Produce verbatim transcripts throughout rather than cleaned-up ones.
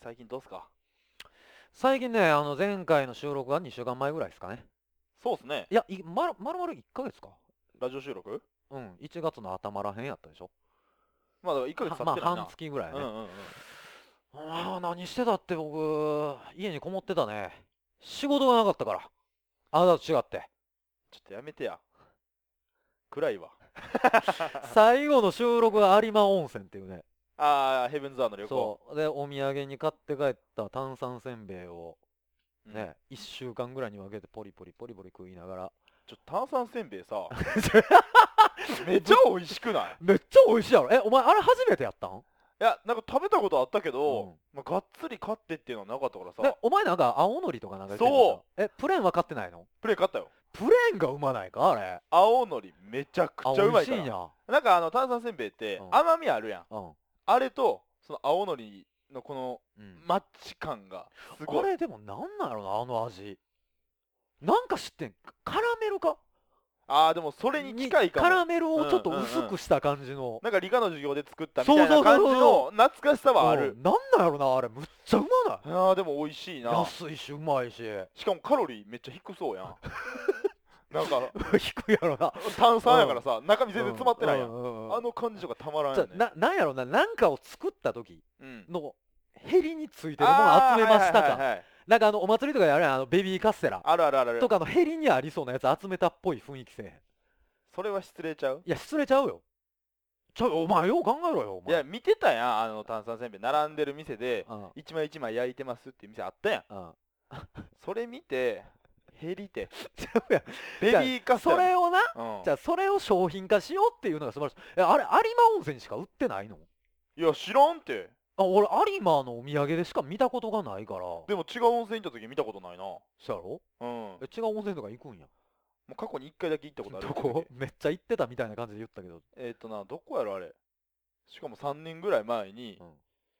最近どうすか？ 最近ね、あの前回の収録がにしゅうかんまえぐらいですかね。 そうっすね。 いや、いまるまるまるいっかげつか。 ラジオ収録うん、いちがつの頭らへんやったでしょ。 まだいっかげつはまあ、 経ってないな。 半月ぐらいやね。 うんうんうん。 ああ、何してたって僕、家にこもってたね。仕事がなかったから。あなたと違って。 ちょっとやめてや。暗いわ。 最後の収録が有馬温泉っていうね。 あー、ヘブンズワーの旅行。 そう。で、お土産に買って帰った炭酸せんべいを、 うん、 ね、いっしゅうかんぐらいに分けてポリポリポリポリ食いながら。 ちょっと炭酸せんべいさ、めっちゃ美味しくない？ めっちゃ美味しいやろ。え、お前あれ初めてやったん？ いや、なんか食べたことあったけど、 うんまあ、がっつり買ってっていうのはなかったからで、 さ、 お前なんか青のりとかなんか言ってそうた。え、プレーンは買ってないの？ プレイ買ったよ。 プレーンがうまないかあれ。 青のりめちゃくあ、 ちゃうまいから。 美味しいんや。 なんかあの炭酸せんべいってうん甘みあるやん。 うん。 あれと、その青のりのこのうんマッチ感がすごい。 あれでもなんなんやろな、あの味。なんか知ってん、カラメルかあー、でもそれに近いかも。 カラメルをちょっとうんうんうん薄くした感じの。 なんか理科の授業で作ったみたいな感じそうそうそうそうの懐かしさはある。 うんなんなんやろな、あれ。むっちゃうまない。 あーでも美味しいな。 安いし、うまいし。 しかもカロリーめっちゃ低そうやん。なんか低いやろな。 炭酸やからさ、中身全然詰まってないやん。 うんうんうんあの感じとかたまらんじゃよね。 ななんやろな、なんかを作った時うん。 のヘリについてるもの集めましたか。 あーはいはいはいはいなんかあのお祭りとかであるやん、あのベビーカステラあるあるあるある。 とかのヘリにありそうなやつ集めたっぽい雰囲気せえへん。 それは失礼ちゃう？ いや、失礼ちゃうよ。ちょ、お前よう考えろよ、お前。 いや、見てたやん、あの炭酸せんべい並んでる店でうん、 一枚一枚焼いてますっていう店あったやん。 うん。 それ見てヘリてちゃうやん。 ベビーカステラ。 それをな、 うんじゃあそれを商品化しようっていうのが素晴らしい。え、あれ、有馬温泉しか売ってないの？ いや知らんて。 あ、俺、有馬のお土産でしか見たことがないから。 でも違う温泉行った時見たことないな。 そうやろ？ うん。もえ、違う温泉とか行くんや。 う過去にいっかいだけ行ったことあるどだけこ？めっちゃ行ってたみたいな感じで言ったけど。 えーっとな、どこやろあれ。しかもさんねんぐらい前に、 うん。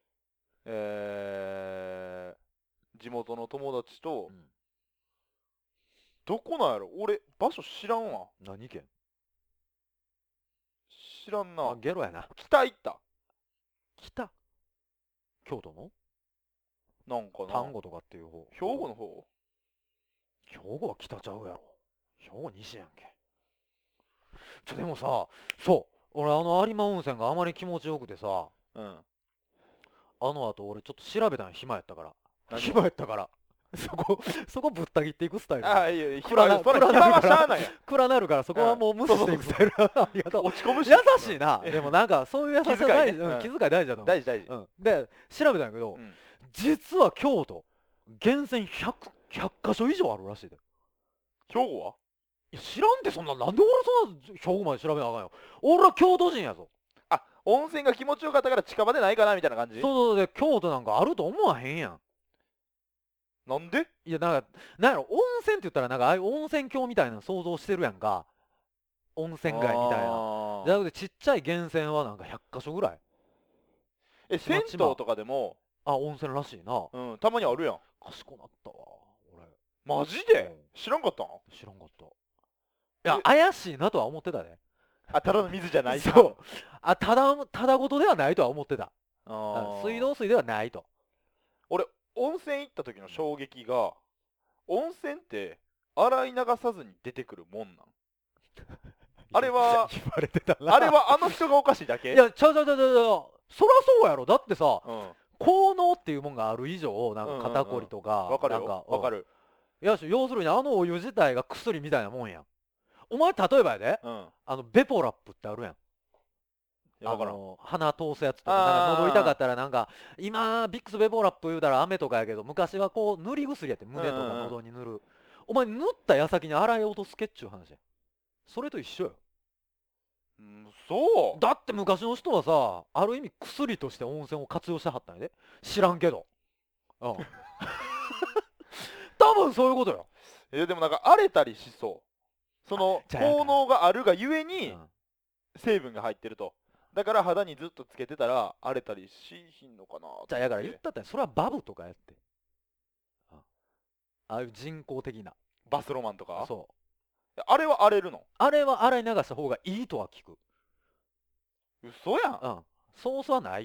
えー、地元の友達と、 うんどこなんやろ俺、場所知らんわ。 何県？ 知らんあな。、 ゲロやな。 北行った。 北？京都のなんかな。 丹後とかっていう方。 兵庫の方。 兵庫は北ちゃうやろ。兵庫西やんけ。ちょ、でもさ、そう。俺あの有馬温泉があまり気持ちよくてさ、 うん。 あの後俺ちょっと調べたん暇やったから。 何を暇やったから。そこ、そこぶった切っていくスタイル。 ああ、いやいや、 暗な暇、それ暗な暇はるからしゃあないやん。 暗なるからそこはもう無視していくスタイル。ありがとう。 落ち込むし。 優しいな。でもなんかそういう優しさ大事。 気遣いねうんうん気遣い大事だと思う。 大事大事。 うん。で、調べたんやけどう、ん。 実は京都、源泉ひゃく、ひゃっかしょ以上あるらしいで。 兵庫はいや、知らんてそんな、なんで俺そんな兵庫まで調べなあかんよ。俺は京都人やぞ。 あ、温泉が気持ちよかったから近場でないかなみたいな感じ。 そうそうで、京都なんかあると思わへんやん。 なんで？ いや、なんか、なんやろ、温泉って言ったらなんかああいう温泉郷みたいなの想像してるやんか。温泉街みたいな。 あーじゃなくてちっちゃい源泉はなんかひゃっかしょぐらい。 え、 ちまちま銭湯とかでも、 あ、温泉らしいな。 うん、たまにあるやん。 かしこなったわ、俺。 マジでうん知らんかったん？ 知らんかった。いやえ、 怪しいなとは思ってたで。 あ、ただの水じゃないか。 そう。あ、ただ、ただごとではないとは思ってた。 あーうん水道水ではないと。 俺、温泉行った時の衝撃が、温泉って洗い流さずに出てくるもんなん？あれは言われてたな。 あれはあの人がおかしいだけ？ いや、ちゃうちゃうちゃうちゃうちゃう。そらそうやろ。だってさ、 うん。 効能っていうもんがある以上、なんか肩こりとか、 わかるなんかよ。わかる。 る。 いやし、要するにあのお湯自体が薬みたいなもんやん。お前、例えばやで、 うん。いあの、ベポラップってあるやん。 や、わからん。 あの鼻通すやつとか、 あーなんか喉痛かったらなんか、今、ビックスベポラップ言うたら雨とかやけど、昔はこう、塗り薬やって胸とかうんうんうん喉に塗る。お前、塗った矢先に洗い落とすけっちゅう話や。それと一緒よ。 うん、そう。 だって昔の人はさ、ある意味薬として温泉を活用してはったんやで。知らんけど。うん。多分そういうことよ。 え、でもなんか荒れたりしそう。そのじゃあやから効能があるがゆえうにん成分が入ってると。だから肌にずっとつけてたら荒れたりしひんのかなと思って。 じゃあやから言ったったら、それはバブとかやって。うんああいう人工的な。 バスロマンとか。 そう。 あれは荒れるの？ あれは洗い流した方がいいとは聞く。 嘘やん。 うん。ソースはないよ。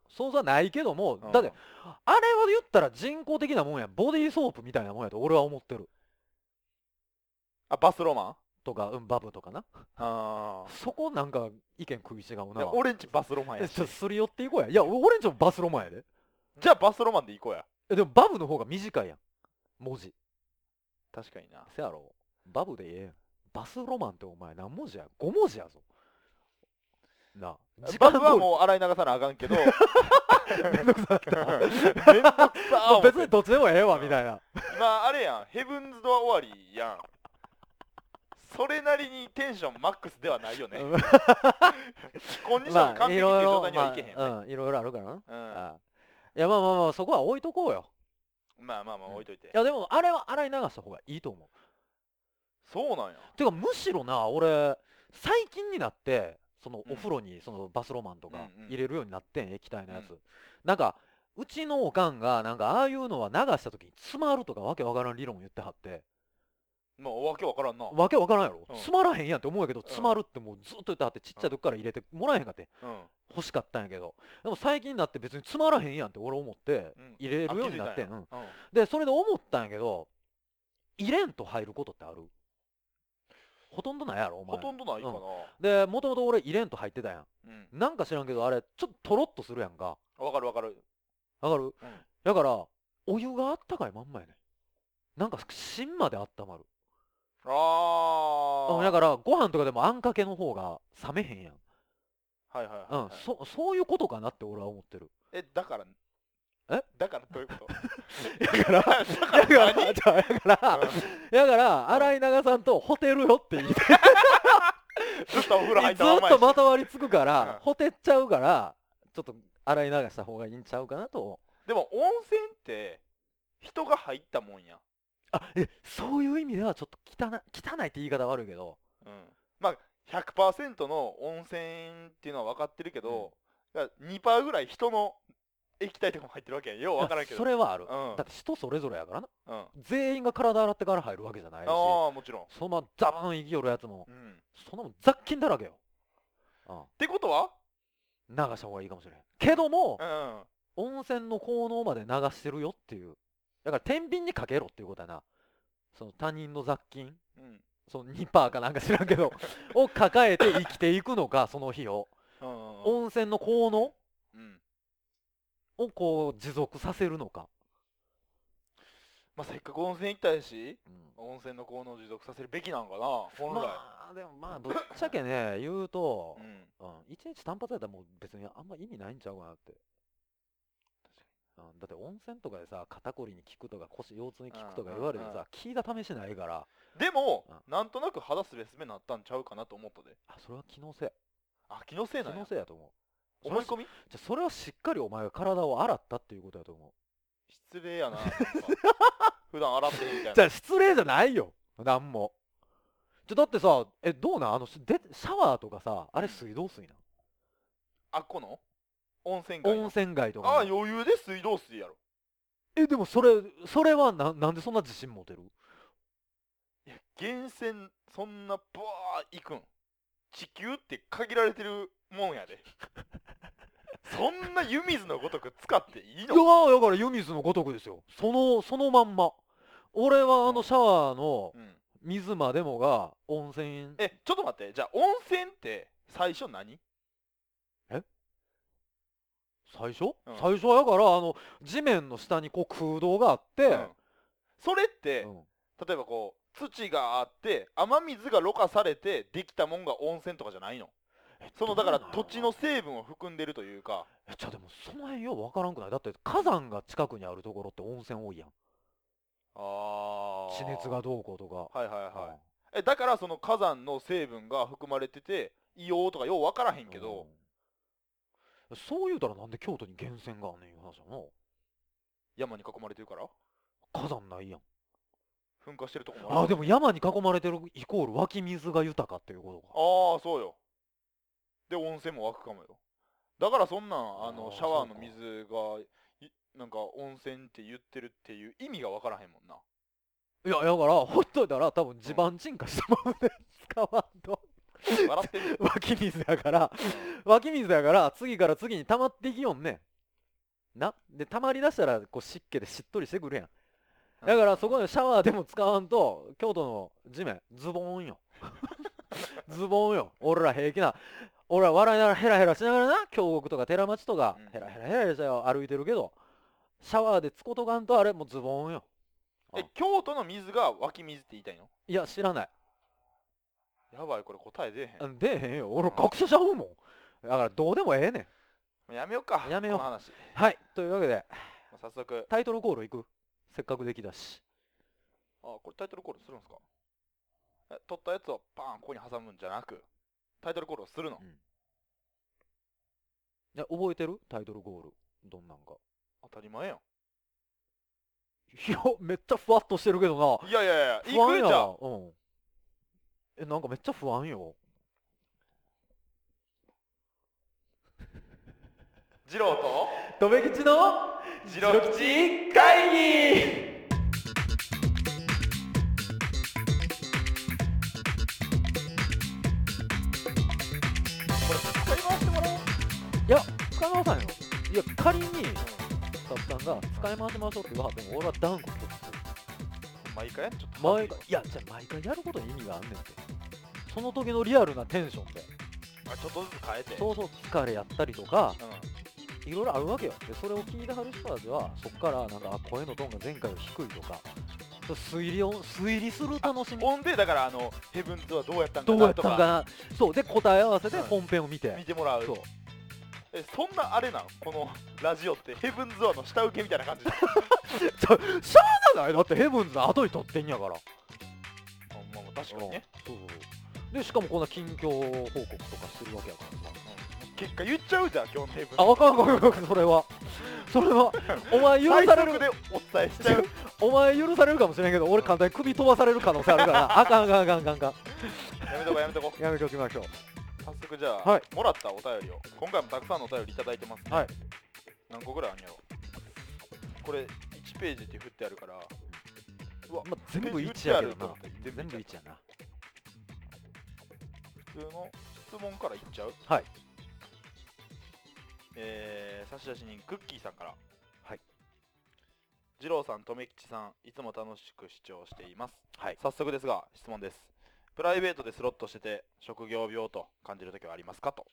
想像はないけども、 うんだってあれは言ったら人工的なもんや。ボディーソープみたいなもんやと俺は思ってる。 あ、バスロマン。 とか、うん、バブとかな。 あそこなんか意見食い違うあ。 な。 いや俺んちバスロマンやしえちょっとすり寄っていこうや。いや、俺んちもバスロマンやで。 じゃあバスロマンで行こうや。 えでもバブの方が短いやん。文字。 確かにな。 せやろ。バブでええやん。バスロマンってお前何文字や ?ご 文字やぞ。なあ。時バ間スはもう洗い流さなあかんけどめんめんどくさかった。 どくさもう別に思ってどっちでもええわみたいな。 今あれやん、ヘブンズドア終わりやん。それなりにテンションマックスではないよね。コンディション完璧っていう状態にはいけへんね。 まあいろいろまあうんいろいろあるからな。 うんあいやまあまあまあそこは置いとこうよ。 まあまあまあ置いといてい。やでもあれは洗い流した方がいいと思う。 そうなんや。 てかむしろな俺最近になってそのうんお風呂にそのバスロマンとかうんうん入れるようになってん、液体のやつ、 うんなんかうちのおかんがなんかああいうのは流した時に詰まるとかわけわからん理論を言ってはって、 まあわけわからんな。 わけわからんやろ、 うん詰まらへんやんって思うんやけど、詰まるってもうずっと言ってはってちっちゃい時から入れてもらえへんかってうん。 欲しかったんやけど、でも最近になって別に詰まらへんやんって俺思ってうん入れるようになってん、うんあ気づいたんやでそれで思ったんやけど入れんと入ることってある？ほとんどないやろお前。 うんほとんどないかな。 でもともと俺入れんと入ってたやん。 うん。 なんか知らんけどあれちょっととろっとするやんか。 わかるわかる。 わかる？ うん。 だからお湯があったかいまんまやねん。なんか芯まで温まる。 ああ。 うんだからご飯とかでもあんかけの方が冷めへんやん。 はいはいはい、 うんはい。 そそういうことかなって俺は思ってる。 え、だから。 えだからどういうことだからだだからから何じゃあだからうんだから洗い流さんとホテるよって言ってずっとお風呂入っずたまんまやしっとまとわりつくからうんほてっちゃうからちょっと洗い流した方がいいんちゃうかなと。 でも温泉って人が入ったもんや。 あえそういう意味ではちょっと汚い汚いって言い方悪いけど、 うん。まあひゃくパーセントの温泉っていうのは分かってるけど、だからにパーセントぐらい人の液体とかも入ってるわけやん。よう分からんけど。 それはある、 うんだって人それぞれやからな。 うん。あ全員が体洗ってから入るわけじゃないし、 あーもちろん。 そのままザバーン生きよるやつもうん。っそんなもん雑菌だらけよ、うん、 てことは流した方がいいかもしれんけどもう、ん。 温泉の効能まで流してるよっていう。だから天秤にかけろっていうことやな。その他人の雑菌うん。 そのにパーセントかなんか知らんけどを抱えて生きていくのか、その日をうん。うん。 温泉の効能うん。 をこう持続させるのか、 まあせっかく温泉行ったやし、 うん温泉の効能を持続させるべきなんかな、本来。 まあでもまあぶっちゃけね言うとう、ん。 うん、一日単発やったらもう別にあんま意味ないんちゃうかなって。うんだって温泉とかでさ肩こりに効くとか腰腰痛に効くとか言われてうんうんうんさ聞いた試しないから、 でも、 うなんとなく肌すべすべなったんちゃうかなと思ったで。 あそれは気のせいあ、気のせいなん気やのせいやと思う。 思い込みじゃあそれはしっかりお前が体を洗ったっていうことやと思う。 失礼やな。なんか普段洗ってへんみたいな。 じゃあ失礼じゃないよなんも。じゃだってさえどうなんあのしでシャワーとかさあれ水道水なあっこの温泉街の。 温泉街とかああ、 の余裕で水道水やろ。 えでもそれそれはななんでそんな自信持てる？ いや、源泉、そんなバー行くん。地球って限られてるもんやで。そんな湯水のごとく使っていいいやの？ ーだから湯水のごとくですよ。そのそのまんま俺はあのシャワーのうん。 水までもが温泉。 え、ちょっと待って。じゃあ温泉って最初何？ 最初、 うん最初はだからあの地面の下にこう空洞があって、 うんそれって、 うん例えばこう土があって雨水がろ過されてできたもんが温泉とかじゃないの？そのだからどうなんやろ土地の成分を含んでるというか。 えじゃあでもその辺ようわからんくない？だって火山が近くにあるところって温泉多いやん。 あ地熱がどうこうとか。 はいはいはい。えだからその火山の成分が含まれてて硫黄とかよう分からへんけど、 うんそう言うたらなんで京都に源泉があんねんいう話だな。 山に囲まれてるから火山ないやん。 噴火してるとこもあでも山に囲まれてるイコール湧き水が豊かっていうことか。 ああそうよ。で温泉も湧くかもよ。だからそんなんあのあーシャワーのそうか水がいなんか温泉って言ってるっていう意味が分からへんもんな。 いやだからほっといたら多分地盤沈下したままで使わんと笑ってるよ。 湧き水やから湧き水やから次から次に溜まっていきよんね。 なでたまりだしたらこう湿気でしっとりしてくるやん。だからそこでシャワーでも使わんと京都の地面ズボンよズボンよ。俺ら平気な俺ら笑いながらヘラヘラしながらな京極とか寺町とかうんヘラヘラヘラヘラして歩いてるけどシャワーでつことかんとあれもうズボンよ。 え京都の水が湧き水って言いたいの？ いや知らない。 やばいこれ答え出えへん。 出えへんよ俺学者ちゃうもん。だからどうでもええねやめようかやめようこの話。 ん。はいというわけでまあ早速タイトルコールいく。せっかくできたし。 あこれタイトルコールするんですか？え取ったやつをパーンここに挟むんじゃなくタイトルコールをするの？ うん、いや覚えてるタイトルコールどんなんか。 当たり前やん。 いやめっちゃふわっとしてるけどないやいやいや不安やいくじゃん。 わ。うんえなんかめっちゃ不安よ。 次郎ととめきちの次郎吉会議。これ使い回してもらおう。 いや使い回さんよ。いや仮にスタッフさんが使い回しましょうって言わはっても俺は断固拒否する。 毎回やんちょっと毎回いやじゃあ毎回やることに意味があんねんって。その時のリアルなテンションであちょっとずつ変えてそうそう疲れやったりとかうんいろいろあるわけよ。でそれを聞いてはる人たちはそっからなんかあ声のトーンが前回より低いとかそう推理を推理する楽しみ。 ほんでだからあのヘブンズはどうやったんかどうやったなとかんかなそうで答え合わせでうん本編を見て、 見てもらう。 そうえそんなあれなのこのラジオってヘブンズワの下請けみたいな感じでちょしゃあないだってヘブンズの後に撮ってんやから。 あまあまあ確かにね、 そうそうでしかもこんな近況報告とかしてるわけやからさ。 うん、結果言っちゃうじゃん今日のヘブンズあ、わかんわかんわかんそれはそれはお前許最される速でお伝えしちゃうお前許されるかもしれんけど俺簡単に首飛ばされる可能性あるからなあかんあかんあかんあかんあかんやめとこうやめとこうやめておきましょう。 早速じゃあ、 はいもらったお便りを今回もたくさんのお便りいただいてますね、 はい何個ぐらいあるんやろこれいちページって振ってあるからうわまあ、全部いちやけどなページ振ってあると思って全部全部いちやな。 普通の質問からいっちゃう。 はいえー、差出人クッキーさんからはい二郎さんとめきちさんいつも楽しく視聴しています。 はい早速ですが質問です。プライベートでスロットしてて職業病と感じるときはありますかと。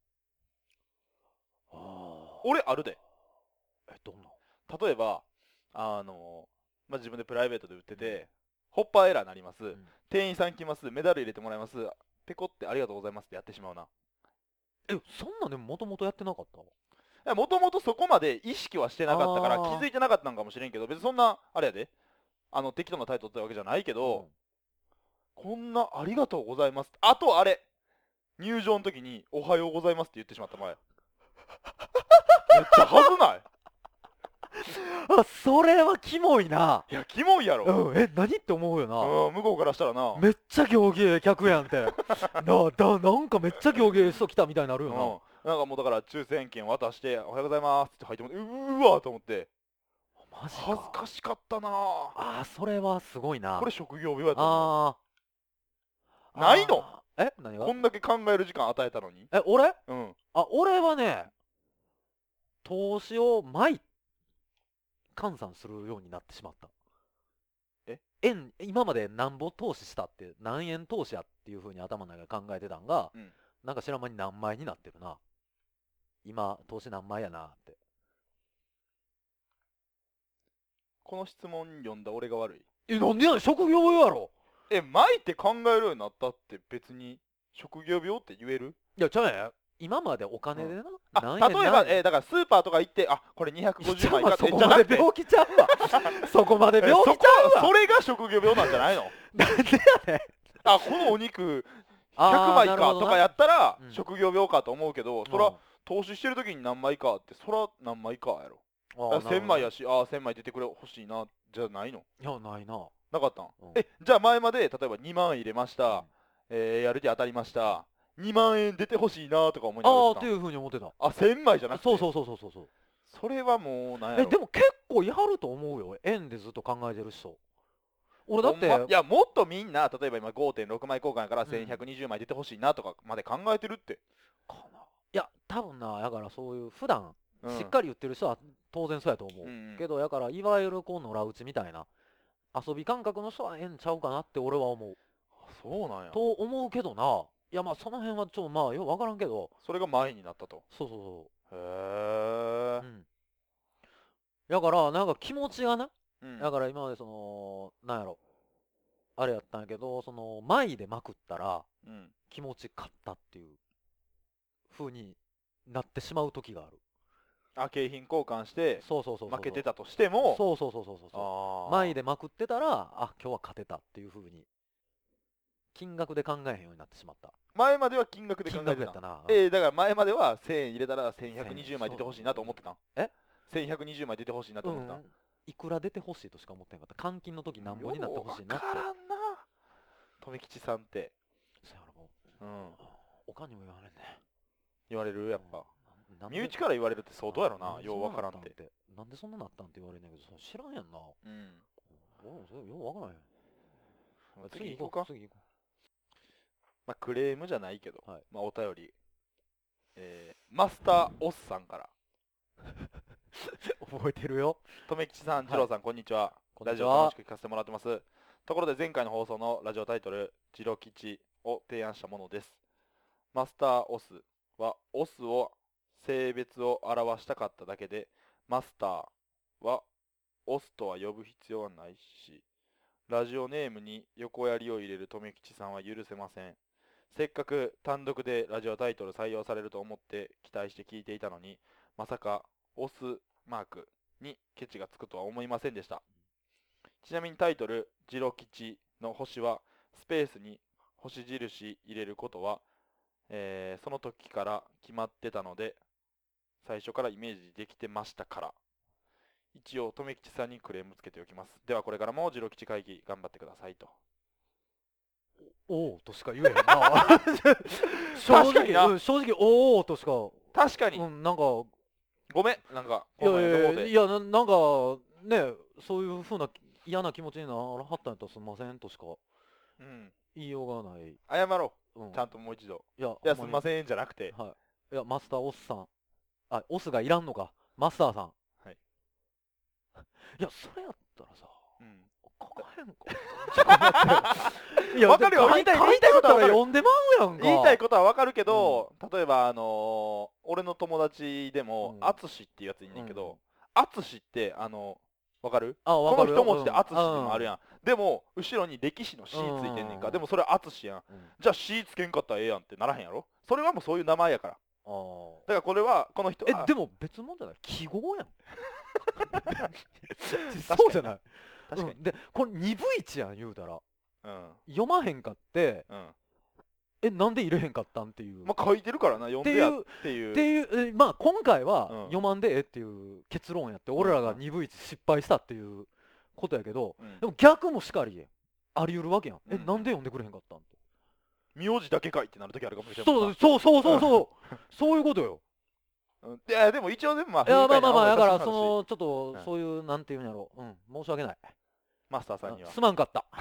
あー俺あるで。 えどんな例えばあのまあ、自分でプライベートで売っててホッパーエラーになります、 ん店員さん来ますメダル入れてもらいますペコってありがとうございますってやってしまうな。 えそんなんでももともとやってなかったもともとそこまで意識はしてなかったから気あーづいてなかったんかもしれんけど別にそんなあれやであの適当なタイトル取ったわけじゃないけど、こんなありがとうございますあとあれ入場の時におはようございますって言ってしまった前めっちゃはずない？ あそれはキモいな。 いやキモいやろ、 うんえ何って思うよな。 うん、向こうからしたらなめっちゃ行儀客やんってなだなんかめっちゃ行儀人来たみたいになるよな。 うん、なんかもうだから抽選券渡しておはようございますって入ってもらってうーわーと思ってマジか恥ずかしかったなぁ。 あーそれはすごいな。 これ職業病やと思あーないのあーえ何がう。こんだけ考える時間与えたのに。 え俺うんあ俺はね投資を毎換算するようになってしまった。 え円今まで何ぼ投資したって何円投資やっていう風に頭の中で考えてたんが、 うんなんか知らん間に何枚になってるな。今投資何枚やなって。 この質問読んだ俺が悪い。 えなんでやねん職業病やろ。 え巻いて考えるようになったって別に職業病って言える？ いやちゃうやん今までお金でな、 あ何例えば、 円何円えーだからスーパーとか行ってあこれにひゃくごじゅうまいかそこじゃなくてまで病気ちゃうわそこまでえ病気ちゃうわそこそれが職業病なんじゃないの？ なんでやねんあこのお肉ひあーゃくまいなるほどなかとかやったらうん職業病かと思うけど、そらうん投資してる時に何枚かってそら何枚かやろ。 あーせんまいやししああせんまい出てくれ欲しいなじゃないの？ いやないな。 なかったん？ うんえじゃあ前まで例えばにまん入れました、えーやる気当たりましたにまん円出てほしいなとか思いながらやってたんああっていう風に思ってた。 あせんまいじゃなくてそうそうそうそうそうそうそれはもうなんやろえでも結構いはると思うよ円でずっと考えてる人。俺だって、 ほんまいやもっとみんな例えば今 ごてんろくまい交換やからうんせんひゃくにじゅうまい出てほしいなとかまで考えてるって。 かないや多分なだからそういう普段うんしっかり言ってる人は当然そうやと思う、 うんうんけどやからいわゆるこう野良打ちみたいな遊び感覚の人はええんちゃうかなって俺は思うあそうなんや。 と思うけどな。いやまあその辺はちょっとまあよく分からんけど、 それが前になったと。 そうそうへえそう。うんだからなんか気持ちがな、 うんだから今までそのなんやろあれやったんやけど、その前でまくったらうん気持ち勝ったっていう風になってしまう時がある。 あ景品交換してそうそうそうそう負けてたとしてもそうそうそうそうそうそうあー前でまくってたらあ今日は勝てたっていう風に金額で考えへんようになってしまった。 前までは金額で考金えてた額やったな。 えー、だから前まではせんえん入れたらせんひゃくにじゅうまい出てほしいなと思ってたんえせんひゃくにじゅうまい出てほしいなとう思ってたん、 んいくら出てほしいとしか思ってなかった。換金の時なんぼになってほしいなってようわからんな富吉さんってそうやろもうんうおかんにも言われんね言われるやっぱなんで身内から言われるって相当やろななんようわからんってなんでそんななったんって言われんねんけどそれ知らんやんな。 うん俺もそれようわからんやん。 次行こうか次行こまあクレームじゃないけど、 はいまあお便りえー、マスターオスさんからう覚えてるよ。 留吉さん、 い二郎さん、こんにちは。ラジオこんにちは楽しく聞かせてもらってます。ところで前回の放送のラジオタイトル、ジロ吉を提案したものです。マスターオスは、オスを性別を表したかっただけで、マスターはオスとは呼ぶ必要はないし、ラジオネームに横槍を入れる留吉さんは許せません。せっかく単独でラジオタイトル採用されると思って期待して聞いていたのに、まさかオスマークにケチがつくとは思いませんでした。ちなみにタイトル「ジロ吉」の星はスペースに星印入れることは、えーその時から決まってたので最初からイメージできてましたから、一応留吉さんにクレームつけておきます。ではこれからもジロ吉会議頑張ってくださいと。 おおとしか言えへんな正直、 確かになうん、正直おおとしか、 確かに、 うん、なんかごめんなんかいやこの前の方でいやいやななんかねそういう風な嫌な気持ちにならはったんやったらすんませんとしかうん言いようがない、 謝ろうん、 うちゃんともう一度。 いやいやすほんまにんませんじゃなくて、 はいいやマスターオスさんあオスがいらんのかマスターさんはいいやそれやったらさうん書かへんかちょっと待っていやわかるよ書い言いたい書言いたいことはわかる読んでまうやんか言いたいことはわかるけど、例えばあのー俺の友達でもうんアツシっていうやついんねんけど、アツシってあのわかるあわかるよこの一文字でアツシでもあるん、 やん、でも後ろに歴史の C ついてんねんか、 うんでもそれアツシやん、 うんうんじゃあ C つけんかったらええやんってならへんやろ。それはもうそういう名前やから。 あーだからこれはこの人はえでも別物じゃない記号やんそうじゃない確かに、 うんでこれ二分一やん言うたらうん読まへんかってうんえなんで入れへんかったんっていう、 まあ書いてるからな、読んでやっていうっていうえまあ今回はうん読まんでええっていう結論やって、俺らが二分一失敗したっていうことやけど、 うんでも逆もしかりあり得るわけやん、えうんなんで読んでくれへんかったんって名字だけ書いてなるときあるかもしれないそうそうそうそうそうそういうことよ。 うん、いやでも一応でもまあいやまあまあまあだからそ不愉快な思いのちょっとうんそういうなんていうんやろうん申し訳ないマスターさんにはすまんかった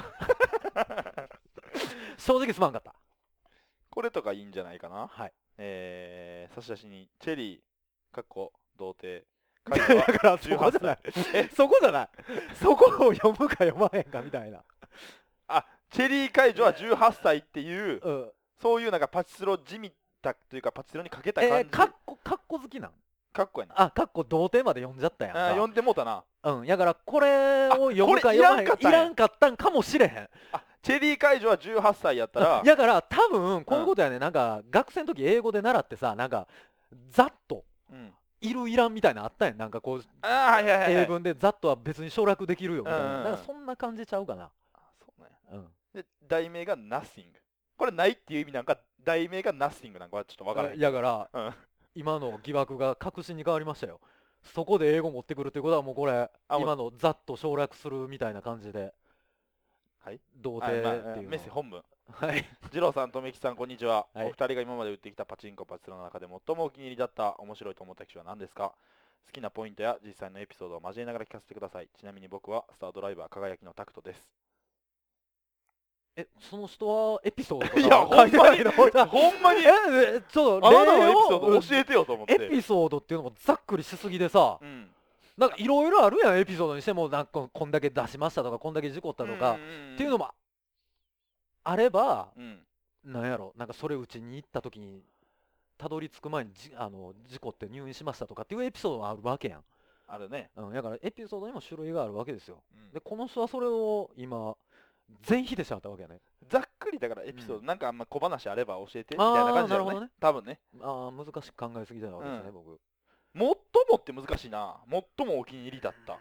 正直すまんかったこれとかいいんじゃないかな。 はいえー、差出にチェリーかっこ童貞だ会話からそこじゃないそこじゃないそこを読むか読まへんかみたいなあチェリー解除はじゅうはっさいっていううんそういうなんかパチスロじみたというかパチスロにかけた感じ、 えー、かっこかっこ好きなんかっこやなあかっこ童貞まで読んじゃったやんかあー読んでもうたな。 うんやからこれを読むかこれ読まへんいらんかったんやいらんかったんかもしれへんあチェリー解除はじゅうはっさいやったらやから多分こういうことやね、なんか学生の時英語で習ってさなんかざっとうんいるいらんみたいなのあったんやんなんかこうあーはいはいはい、はい、 英文でざっとは別に省略できるよみたいうんうんうなんなんかそんな感じちゃうかなあそうなんやうんで題名が Nothing これないっていう意味なんか題名が Nothing なんかはちょっとわからへんやからうん今の疑惑が確信に変わりましたよそこで英語持ってくるってことはもうこれあもう今のざっと省略するみたいな感じではい童あまあ貞っていうのメッセ本文はい二郎さん、とめきさん、こんにちは、 はいお二人が今まで打ってきたパチンコパチスロの中で最もお気に入りだった面白いと思った機種は何ですか。好きなポイントや実際のエピソードを交えながら聞かせてください。ちなみに僕はスタードライバー輝きのタクトです。 えその人はエピソードとかいや書いてないのほんまにええちょっとあなたの例エピソーをド教えてよと思ってエピソードっていうのもざっくりしすぎでさ、 うんなんかいろいろあるやんエピソードにしても、なんかこんだけ出しましたとかこんだけ事故ったとか、っていうのもあれば、 うんなんやろ、なんかそれうちに行った時にたどり着く前にじあの事故って入院しましたとかっていうエピソードがあるわけやん。 あるねうん、だからエピソードにも種類があるわけですよ。 うんでこの人はそれを今全否定しちゃったわけやね。 ざっくりだからエピソード、 うんなんかあんま小話あれば教えてみたあーいな感じだよねなるほどね。 多分ねああ難しく考えすぎたわけですね、 うん僕。 最もって難しいな最もお気に入りだった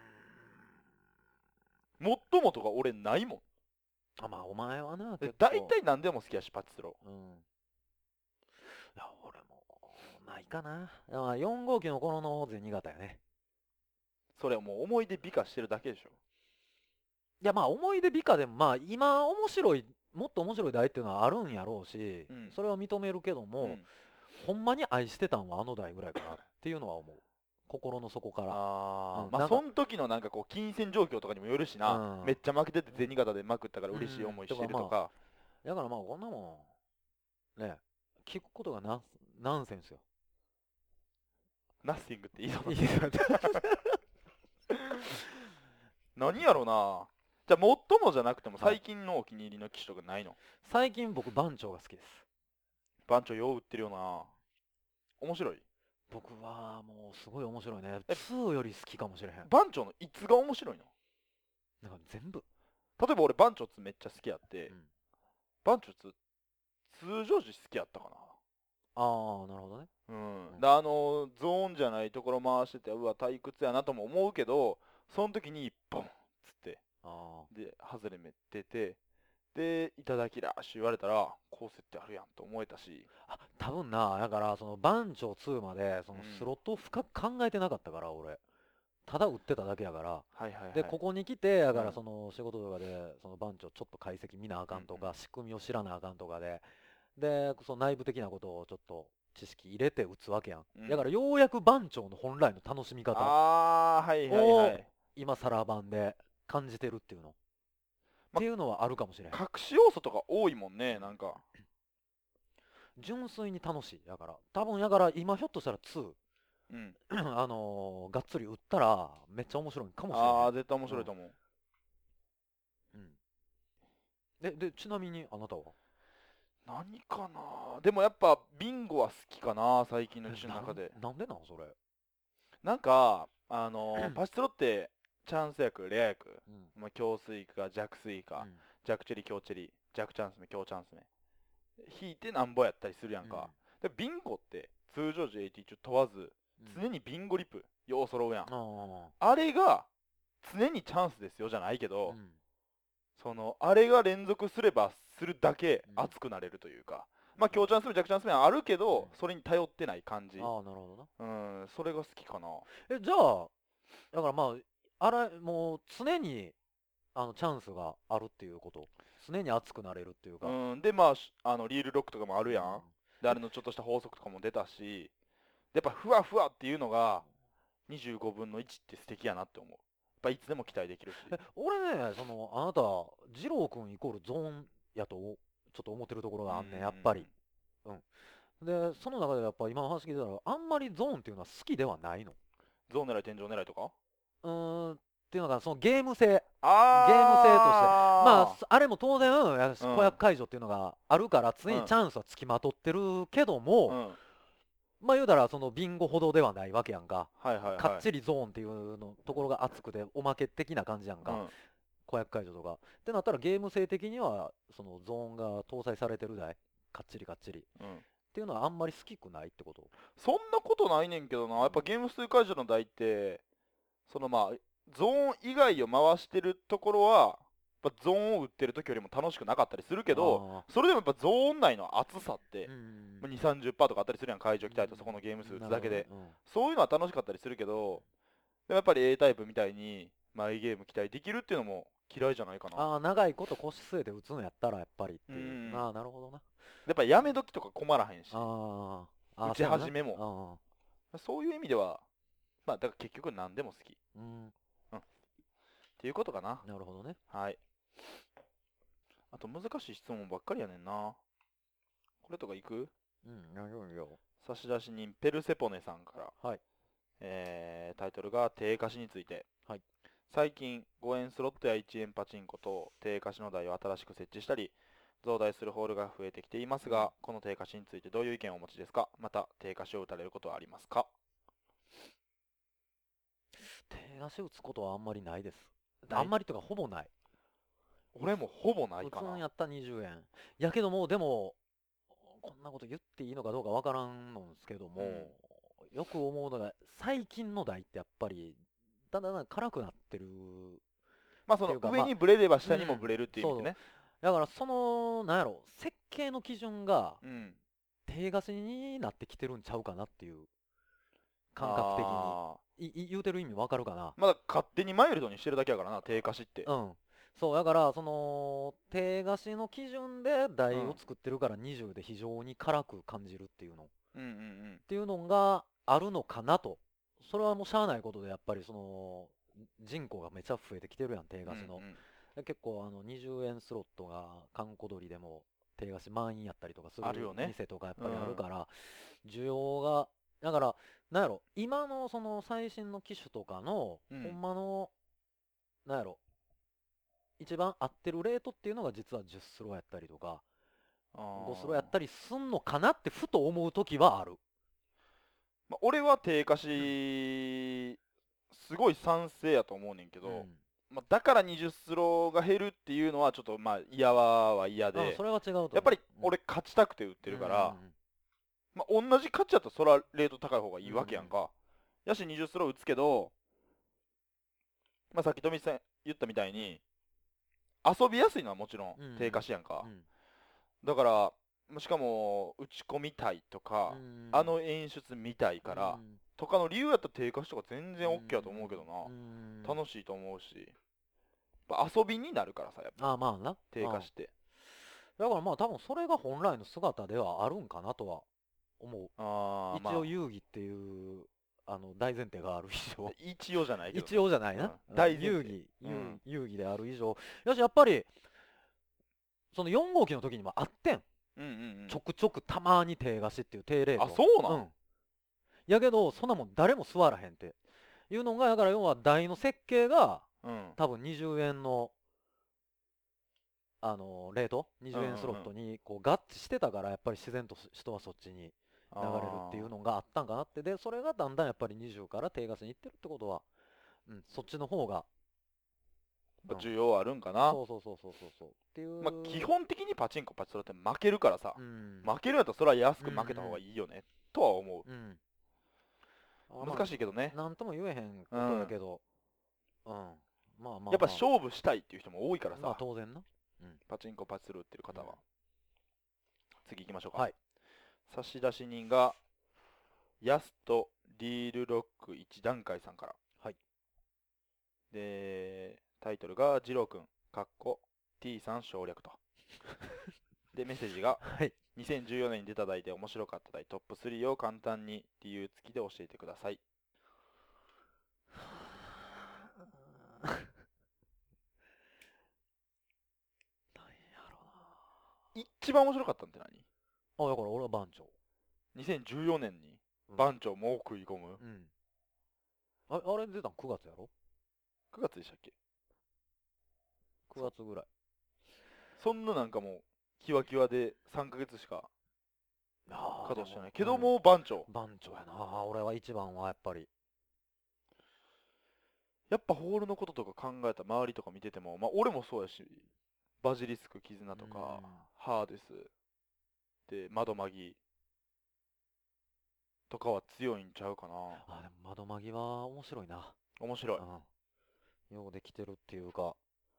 最もとか俺ないもんあまあお前はなで結構大体何でも好きやしパチスロうん。いや俺もないかな。まあよん号機の頃の銭形やね。 それはもう思い出美化してるだけでしょいやまあ思い出美化でもまあ今面白いもっと面白い台っていうのはあるんやろうし、 うんそれは認めるけども、 うんほんまに愛してたんはあの台ぐらいかなっていうのは思う。心の底から。 あーうんなんかまあその時のなんかこう金銭状況とかにもよるしな、 うんめっちゃ負けてて銭形でまくったから嬉しい思いしてるとうんとか、 だからまあこんなもんね聞くことがナンナンセンスよ。 ナッシングっていいのいいよ何やろなじゃあ最もじゃなくてもはい最近のお気に入りの機種とかないの最近僕番長が好きです。 番長よう売ってるよな面白い僕はもうすごい面白いね。 えツーより好きかもしれへん。 番長のいつが面白いのなんか全部。 例えば俺番長ツーめっちゃ好きやって、 うん番長ツー通常時好きやったかああ、なるほどね。 なうん、 うんであのゾーンじゃないところ回しててうわ退屈やなとも思うけどその時にボンっつってあで外れめっててでいただきラッシュ言われたらこう設定あるやんと思えたしあ。あ、多分な、だからその番長ツーまでそのうんスロットを深く考えてなかったから俺。ただ売ってただけやから。 はいはいはいで、ここに来て、だかうんらその仕事とかで、その番長ちょっと解析見なあかんとか、 うんうん仕組みを知らなあかんとかで、で、その内部的なことをちょっと知識入れて打つわけやん。 うんだからようやく番長の本来の楽しみ方、 ああはいはいはい今更版で感じてるっていうの。っまていうのはあるかもしれへん。 隠し要素とか多いもんねなんか純粋に楽しい。だから、多分やから今ひょっとしたらツー、 うんあのーがっつり打ったらめっちゃ面白いかもしれない。 ああ絶対面白いと思う、 うん。で、で、ちなみにあなたは何かなでもやっぱビンゴは好きかな最近の機種の中でえなんなんでなんそれ。 なんかあのーパチスロってチャンス役レア役、 うん。 まあ、強水か弱水か、 うん弱チェリ強チェリ弱チャンス目強チャンス目引いてなんぼやったりするやんか、でビンゴって通常時 エーティー 中問わずうん常にビンゴリプよう揃うやん、 ああれが常にチャンスですよじゃないけあ、 ど、 うんそのあれが連続すればするだけうん熱くなれるというか、まあ強チャンス目弱チャンス目はあるけど、 うんそれに頼ってない感じ、 ああ、なるほどな。 うんそれが好きかな。 え、じゃあ、だからまあ、あら、もう常にあのチャンスがあるっていうこと、常に熱くなれるっていうか。 うんでまあしあのリールロックとかもあるやん、 うんであれのちょっとした法則とかも出たし、やっぱふわふわっていうのがにじゅうごぶんのいちって素敵やなって思う。やっぱいつでも期待できるし。 え、俺ね、その、あなた、二郎くんイコールゾーンやと、ちょっと思ってるところがあんねん、やっぱり。で、その中でやっぱ今の話聞いてたら、あんまりゾーンっていうのは好きではないの。 ゾーン狙い天井狙いとかうーん、っていうのが、そのゲーム性。 あゲーム性としてまああ、 そあれも当然、やうん子役解除っていうのがあるから、常にチャンスはつきまとってるけども、 うんまあ言うたら、そのビンゴほどではないわけやんか。 はいはいはいかっちりゾーンっていうのところが熱くて、おまけ的な感じやんか。 うん子役解除とか。ってなったら、ゲーム性的には、そのゾーンが搭載されてる台、かっちりかっちり。っうんていうのはあんまり好きくないってこと。 そんなことないねんけどな、やっぱゲーム数解除の台ってそのまあゾーン以外を回してるところはやっぱゾーンを打ってる時よりも楽しくなかったりするけど、 あそれでもやっぱゾーン内の熱さってー、うんまあにじゅう、さんじゅっパーセントとかあったりするやん、会場来たりとそこのゲーム数打つだけで、 なるほどねそういうのは楽しかったりするけど、でもやっぱり A タイプみたいにマイゲーム期待できるっていうのも嫌いじゃないかな。 ああ、長いこと腰据えて打つのやったらやっぱりっていう。 うんああ、なるほどな。 やっぱやめ時とか困らへんし、 あーあー、 打ち始めもも。 そういう意味では、まあだから結局何でも好きっうん、 ていうことかな。 なるほどね。 はい。 あと難しい質問ばっかりやねんな。これとかいく？ うん大丈夫よ。 差出人ペルセポネさんから、 はい。 えータイトルが定価しについて、 はい。 最近ごえんスロットやいちえんパチンコと定価しの台を新しく設置したり増大するホールが増えてきていますが、この定価しについてどういう意見をお持ちですか？また定価しを打たれることはありますか？ 手出し打つことはあんまりないです。 ないあんまりとかほぼない。 俺もほぼない打かな。 つんやったらにじゅうえん。やけども、でも、こんなこと言っていいのかどうかわからんのですけども、よく思うのが、最近の台ってやっぱり、だんだんだん辛くなってる。 まあそのっていうか上にブレれば下にうんもブレるっていう意味でね。 だからその、なんやろ、設計の基準がうん。 低貸しになってきてるんちゃうかなっていう感覚的あに。いい言うてる意味わかるかな？ ーまだ勝手にマイルドにしてるだけやからな、定価しって。 うん。そう、だから、その、低貸しの基準で台を作ってるからにじゅうで非常に辛く感じるっていうの。っうんうんうん。 ていうのがあるのかなと。それはもうしゃあないことで、やっぱりその、人口がめちゃ増えてきてるやん、低貸しの。 うんうんで結構あのにじゅうえんスロットが閑古鳥でも定貸し満員やったりとかするあるよね店とかやっぱりあるから、需要が、だから、なんやろ、今のその最新の機種とかの、 うんほんまの、なんやろ、一番合ってるレートっていうのが実はじゅっスロやったりとか、 あーごスロやったりすんのかなってふと思うときはある。 まあ、俺は定価し、すごい賛成やと思うねんけど、 うんまあ、だからにじゅうスローが減るっていうのはちょっとまあ嫌はは嫌あで、 それは違うと思う。 やっぱりうん俺勝ちたくて売ってるから、 うんまあ、同じ勝ちやったらそらレート高い方がいいわけやんか。やしにじゅうスロー打つけど、まあ、さっき富さん言ったみたいに、遊びやすいのはもちろんうん定価しやんか。 うんだから、まあしかも打ち込みたいとか、 うんあの演出見たいから、 うんとかの理由やったら定価しとか全然 OK やと思うけどな。 うん楽しいと思うし。やっぱ遊びになるからさ、やっぱああまあな。 定価して。 だからまあ多分それが本来の姿ではあるんかなとは思う。 あー一応遊戯っていうあの大前提がある以上まあ、一応じゃないけど、ね。 一応じゃないな、 うん大前提遊戯、遊うん遊戯である以上よしやっぱりそのよん号機の時にもあってん、 うんうんうん。 ちょくちょくたまに低貸しっていう低レートあ、そうなん、 うんやけどそんなもん誰も座らへんっていうのがだから要は台の設計がうん、 多分にじゅうえんのあのレートにじゅうえんスロットにこう合致してたからやっぱり自然と人はそっちに流れるっていうのがあったんかなってでそれがだんだんやっぱりにじゅうから低貸しにいってるってことは、うん、そっちの方が、 やっぱ需要あるんかな。 そうそうそうそうそうそうっていう、 まあ、基本的にパチンコパチスロって負けるからさ、 うん負けるんやったらそれは安く負けた方がいいよね、とは思うんう。難しいけどね。 なんとも言えへんことやけど、うん、まあまあ、まあ、 やっぱ勝負したいっていう人も多いからさ、 まあ当然な、 パチンコパチスロ売ってる方は。 うん次行きましょうか。 はい差出人が、ヤストリールロックいち段階さんから。 はいで、タイトルが、ジローくん、かっこ T さん省略と。で、メッセージが、 はいにせんじゅうよねんに出た台で面白かった台トップスリーを簡単に理由付きで教えてください。 なんやろ一番面白かったんって何？ なあだから俺は番長にせんじゅうよねんにうん番長も食い込む。 うんああれ出たんくがつやろくがつでしたっけ？ くがつぐらいそんななんかもう、キワキワでさんかげつしかあー稼働してない。 でけども番長。 番長やな俺は一番はやっぱりやっぱホールのこととか考えた周りとか見てても、まあ俺もそうやし、バジリスク、絆とか、ハーデス、で、窓マギとかは強いんちゃうかな。 あでも窓マギは面白いな面白い。 うんようできてるっていうか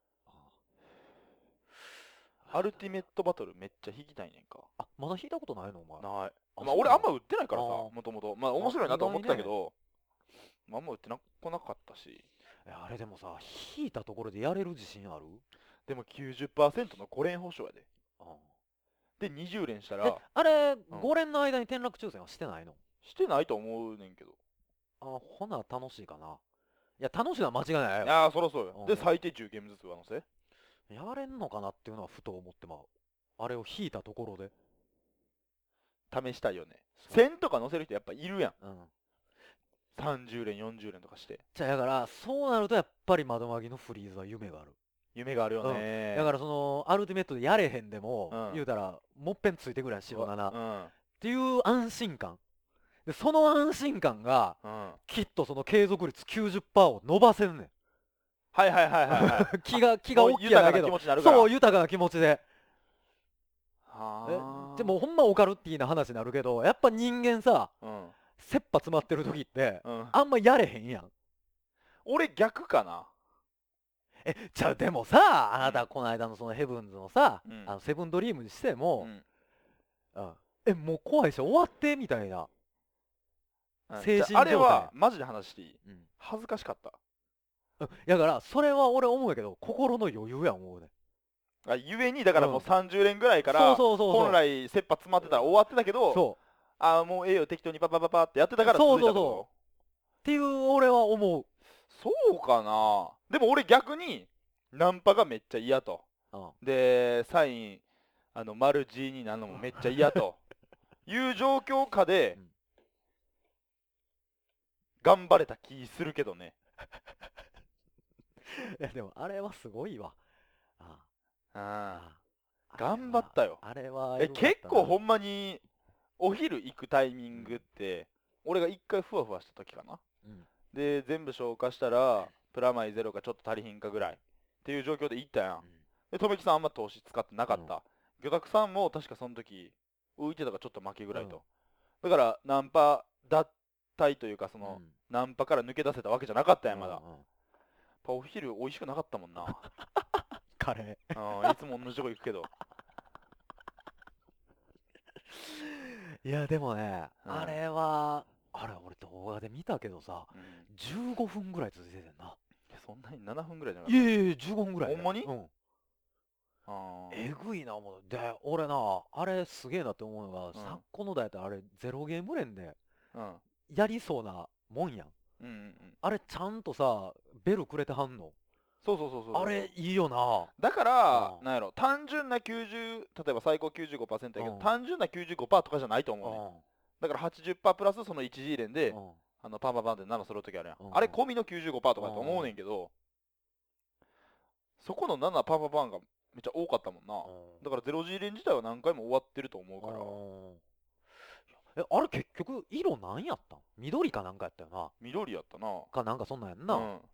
アルティメットバトルめっちゃ弾きたいねんか。 あまだ弾いたことないのお前ない。 あまあ俺あんま売ってないからさ、 あーもともと。まあ面白いなとは思ってたけど、まああんま売ってなこなかったし。 えあれでもさ弾いたところでやれる自信あるでもきゅうじゅっパーセントのご連保証やで。 あで、にじゅう連したえら、 あれんご連の間に転落抽選はしてないのしてないと思うねんけど。 あほな楽しいかないや楽しいのは間違いないよああ、そろそろよ。で、 うん最低じゅうゲームずつ上乗せ。 いやれんのかなっていうのはふと思ってまう。あれを引いたところで。 試したいよね。 そうせんとか乗せる人やっぱいるやん。 うん。 さんじゅう連よんじゅう連とかしてじゃあだからそうなるとやっぱり窓マギのフリーズは夢がある。 夢があるよね。 だからそのアルティメットでやれへんでも、 うん言うたらもっぺんついてくらい白ななっうんていう安心感で、その安心感がうんきっとその継続率 きゅうじゅっパーセント を伸ばせんねん。 はいはいはいはいはい気が気がもう大きいやだけど、 豊かな気持ちになるからそう豊かな気持ちで。 はえあでもほんまオカルティーな話になるけど、やっぱ人間さ、 うん切羽詰まってる時ってうんあんまやれへんやん。 俺逆かな。 えじゃあでもさ、あなたこの間のそのヘブンズのさ、 うんあのセブンドリームにしてうも、 んうんえもう怖いし終わってみたいな、 うん精神じゃああれ状態はマジで話していい。 うん恥ずかしかったうんだからそれは俺思うやけど心の余裕や思うね。 あゆえにだからもううんさんじゅう連ぐらいかそうらそうそうそう本来切羽詰まってたら終わってたけどそうああもうええよ適当にパパパパってやってたからそうそうそう続いたってこっていう俺は思う。 とそうかな。でも俺逆にナンパがめっちゃ嫌とうんでサインあの丸 G になるのもめっちゃ嫌という状況下でうん頑張れた気するけどね。 いやでもあれはすごいわ。あああ頑張ったよ。 あれはえ結構ほんんまにお昼行くタイミングって俺が一回ふわふわした時かな。 うんで全部消化したらプラマイゼロがちょっと足りひんかぐらいっていう状況で行ったやん。でとめきさんあんま投資使ってなかった、魚拓さんも確かその時浮いてたかちょっと負けぐらいと、だからナンパ脱退というかその、 うんナンパから抜け出せたわけじゃなかったやんまだ、やっうんうんぱお昼美味しくなかったもんなカレうんいつも同じとこ行くけどーいやでもね、 うんあれはあれ俺動画で見たけどさうんじゅうごふんぐらい続いててんな。 そんなにななふんぐらいじゃなかっいやいやいやじゅうごふんぐらいでほんまにうんたあーえぐいな思う。で俺なあれすげえなって思うのが、 ん昨今の代やったらあれゼロゲーム連でうんやりそうなもんやん。 うんうんうんあれちゃんとさベルくれてはんの。 そうそうそうそうあれいいよな。 だからうんなんやろ単純なきゅうじゅう例えば最高 きゅうじゅうごパーセント やけどうん単純な きゅうじゅうごパーセント とかじゃないと思うねんだから はちじゅっパーセント プラスそのいち次連でうんうんあのパンパンパンってなな揃う時あるやん、 うんあれ込みの きゅうじゅうごパーセント とかやと思うねんけど、そこのななパンパンパンがめっちゃ多かったもんな、だからゼロ次連自体は何回も終わってると思うから、 えあれ結局色なんやったん？緑かなんかやったよな。 緑やったなかなんかそんなんやんな。 うんいや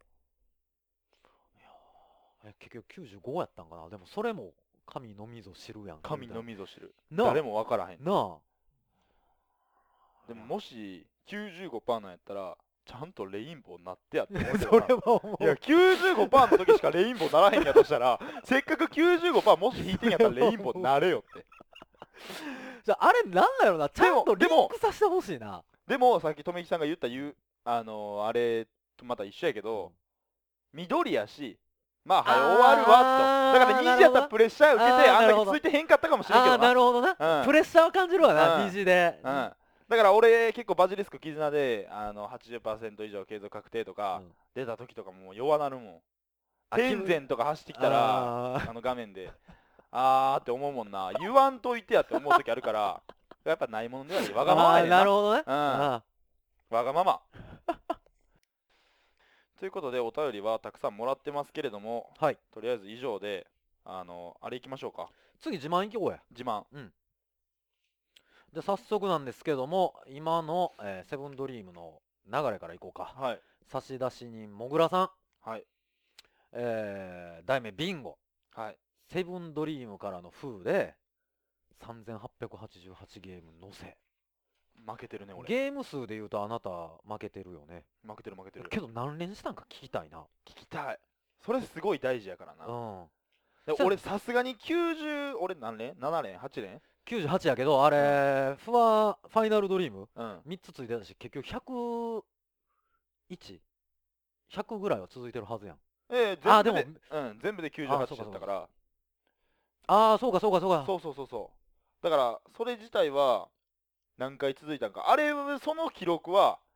ーえ結局きゅうじゅうごやったんかな。でもそれも神のみぞ知るやん。 神のみぞ知るなあ誰も分からへんなあ。 でももし きゅうじゅうごパーセント なんやったらちゃんとレインボーになってやって思うけそどなれは思う。 いや きゅうじゅうごパーセント の時しかレインボーならへんやとしたらせっかく きゅうじゅうごパーセント もし引いてんやったらレインボーなれよってじゃああれなんだろうな。ちゃんとリでもンクさせてほしいな。 でもさっきとめきさんが言った言うあのー、あれとまた一緒やけど、緑やしまあはい終わるわとあーだからにじやったらプレッシャー受けてあんだあーなるほどけついてへんかったかもしれんけああどななるほどな、 うんプレッシャーを感じるわな、 うん虹 で、 うんだから俺結構バジリスク絆であの はちじゅっパーセント 以上継続確定とかうん出た時とかもう弱なるもんあ天然とか走ってきたらあーあの画面であーって思うもんな言わんといてやって思う時あるからやっぱないものではないわがままあーやねんななるほどね、 うんあわがままということでお便りはたくさんもらってますけれども、 はいとりあえず以上であのあれいきましょうかー次自慢いこうや。 自慢で早速なんですけども今の、えーセブンドリームの流れからいこうか。 はい差出人もぐらさん、 はいえー題名ビンゴ、 はいセブンドリームからの風でさんぜんはっぴゃくはちじゅうはちゲームのせ。 負けてるね俺ゲーム数で言うとあなた負けてるよね。 負けてる負けてるけど何連したんか聞きたいな。 聞きたいそれすごい大事やからなうんで俺さすがにきゅうじゅう俺何連 ?なな 連 ?はち 連きゅうじゅうはちやけどあれ、フワファイナルドリームうんみっつついてたし結局ひゃくいち、ひゃくぐらいは続いてるはずやん。 ええあでも全部でうん全部できゅうじゅうはちあそうかだったからああそうかそうかそうか。 そうそうそうそうだからそれ自体は何回続いたんかあれその記録は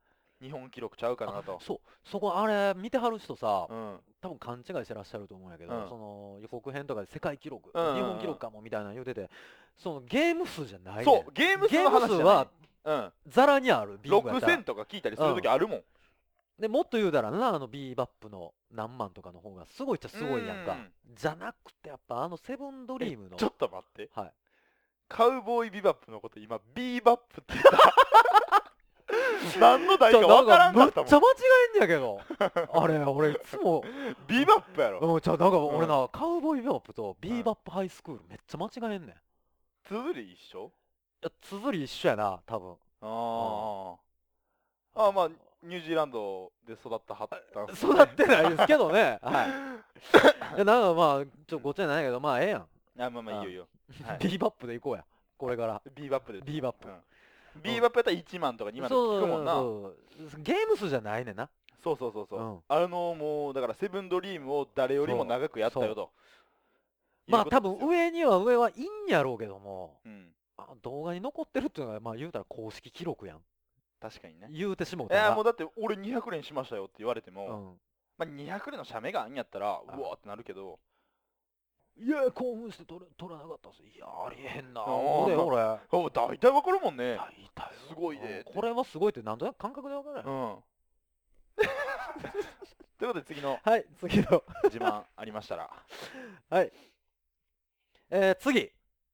日本記録ちゃうかなと。 そうそこあれ見てはる人さ、 うん多分勘違いしてらっしゃると思うんやけど、 うんその予告編とかで世界記録、 うんうんうん日本記録かもみたいなの言うてて、そのゲーム数じゃないねん。 そうゲーム数の話じゃない。 はうんザラにあるビンゴやったらろくせんとか聞いたりする時あるもん。 でもっと言うたらな、あのビーバップの何万とかの方がすごいっちゃすごいやんか。 うんじゃなくてやっぱあのセブンドリームのちょっと待って、 はいカウボーイビバップのこと今ビーバップって言った何の題か分からんかったもん。 めっちゃ間違えんやけどあれ俺いつもビバップやろ。 うん、ちゃうなんか俺な、カウボーイビバップとビーバップハイスクールめっちゃ間違えんねん。いつづり一緒。 や綴り一緒やな多分。 ああああまあニュージーランドで育ったはったんすね育ってないですけどねはいいやなんかまあちょっとごっちゃないけどまあええやん、 あまあまあいいよいいよ、はい、 ビーバップで行こうやこれから。 ビーバップでビーバップ、 うんビーバップやったらいちまんとかにまんとか聞くもんな。 そうそうそうゲーム数じゃないねんな。 そうそうそうそう、 うんあのもうだからセブンドリームを誰よりも長くやったよと。 まあ多分いうことですよ上には上はいいんやろうけども、 うんあ動画に残ってるっていうのがまあ言うたら公式記録やん。 確かにね。 言うてしもういたら。 やもうだって俺にひゃくれんしましたよって言われても、 うんまあにひゃくれんの写メがあんやったらうわーってなるけど、 いや興奮して撮れ撮らなかったっす。いやありえへんな。 あー俺俺あ大体わかるもんね。 大体すごいねってこれはすごいって何となく感覚で分からうない、 んということで次のはい次の自慢ありましたらはいえー、次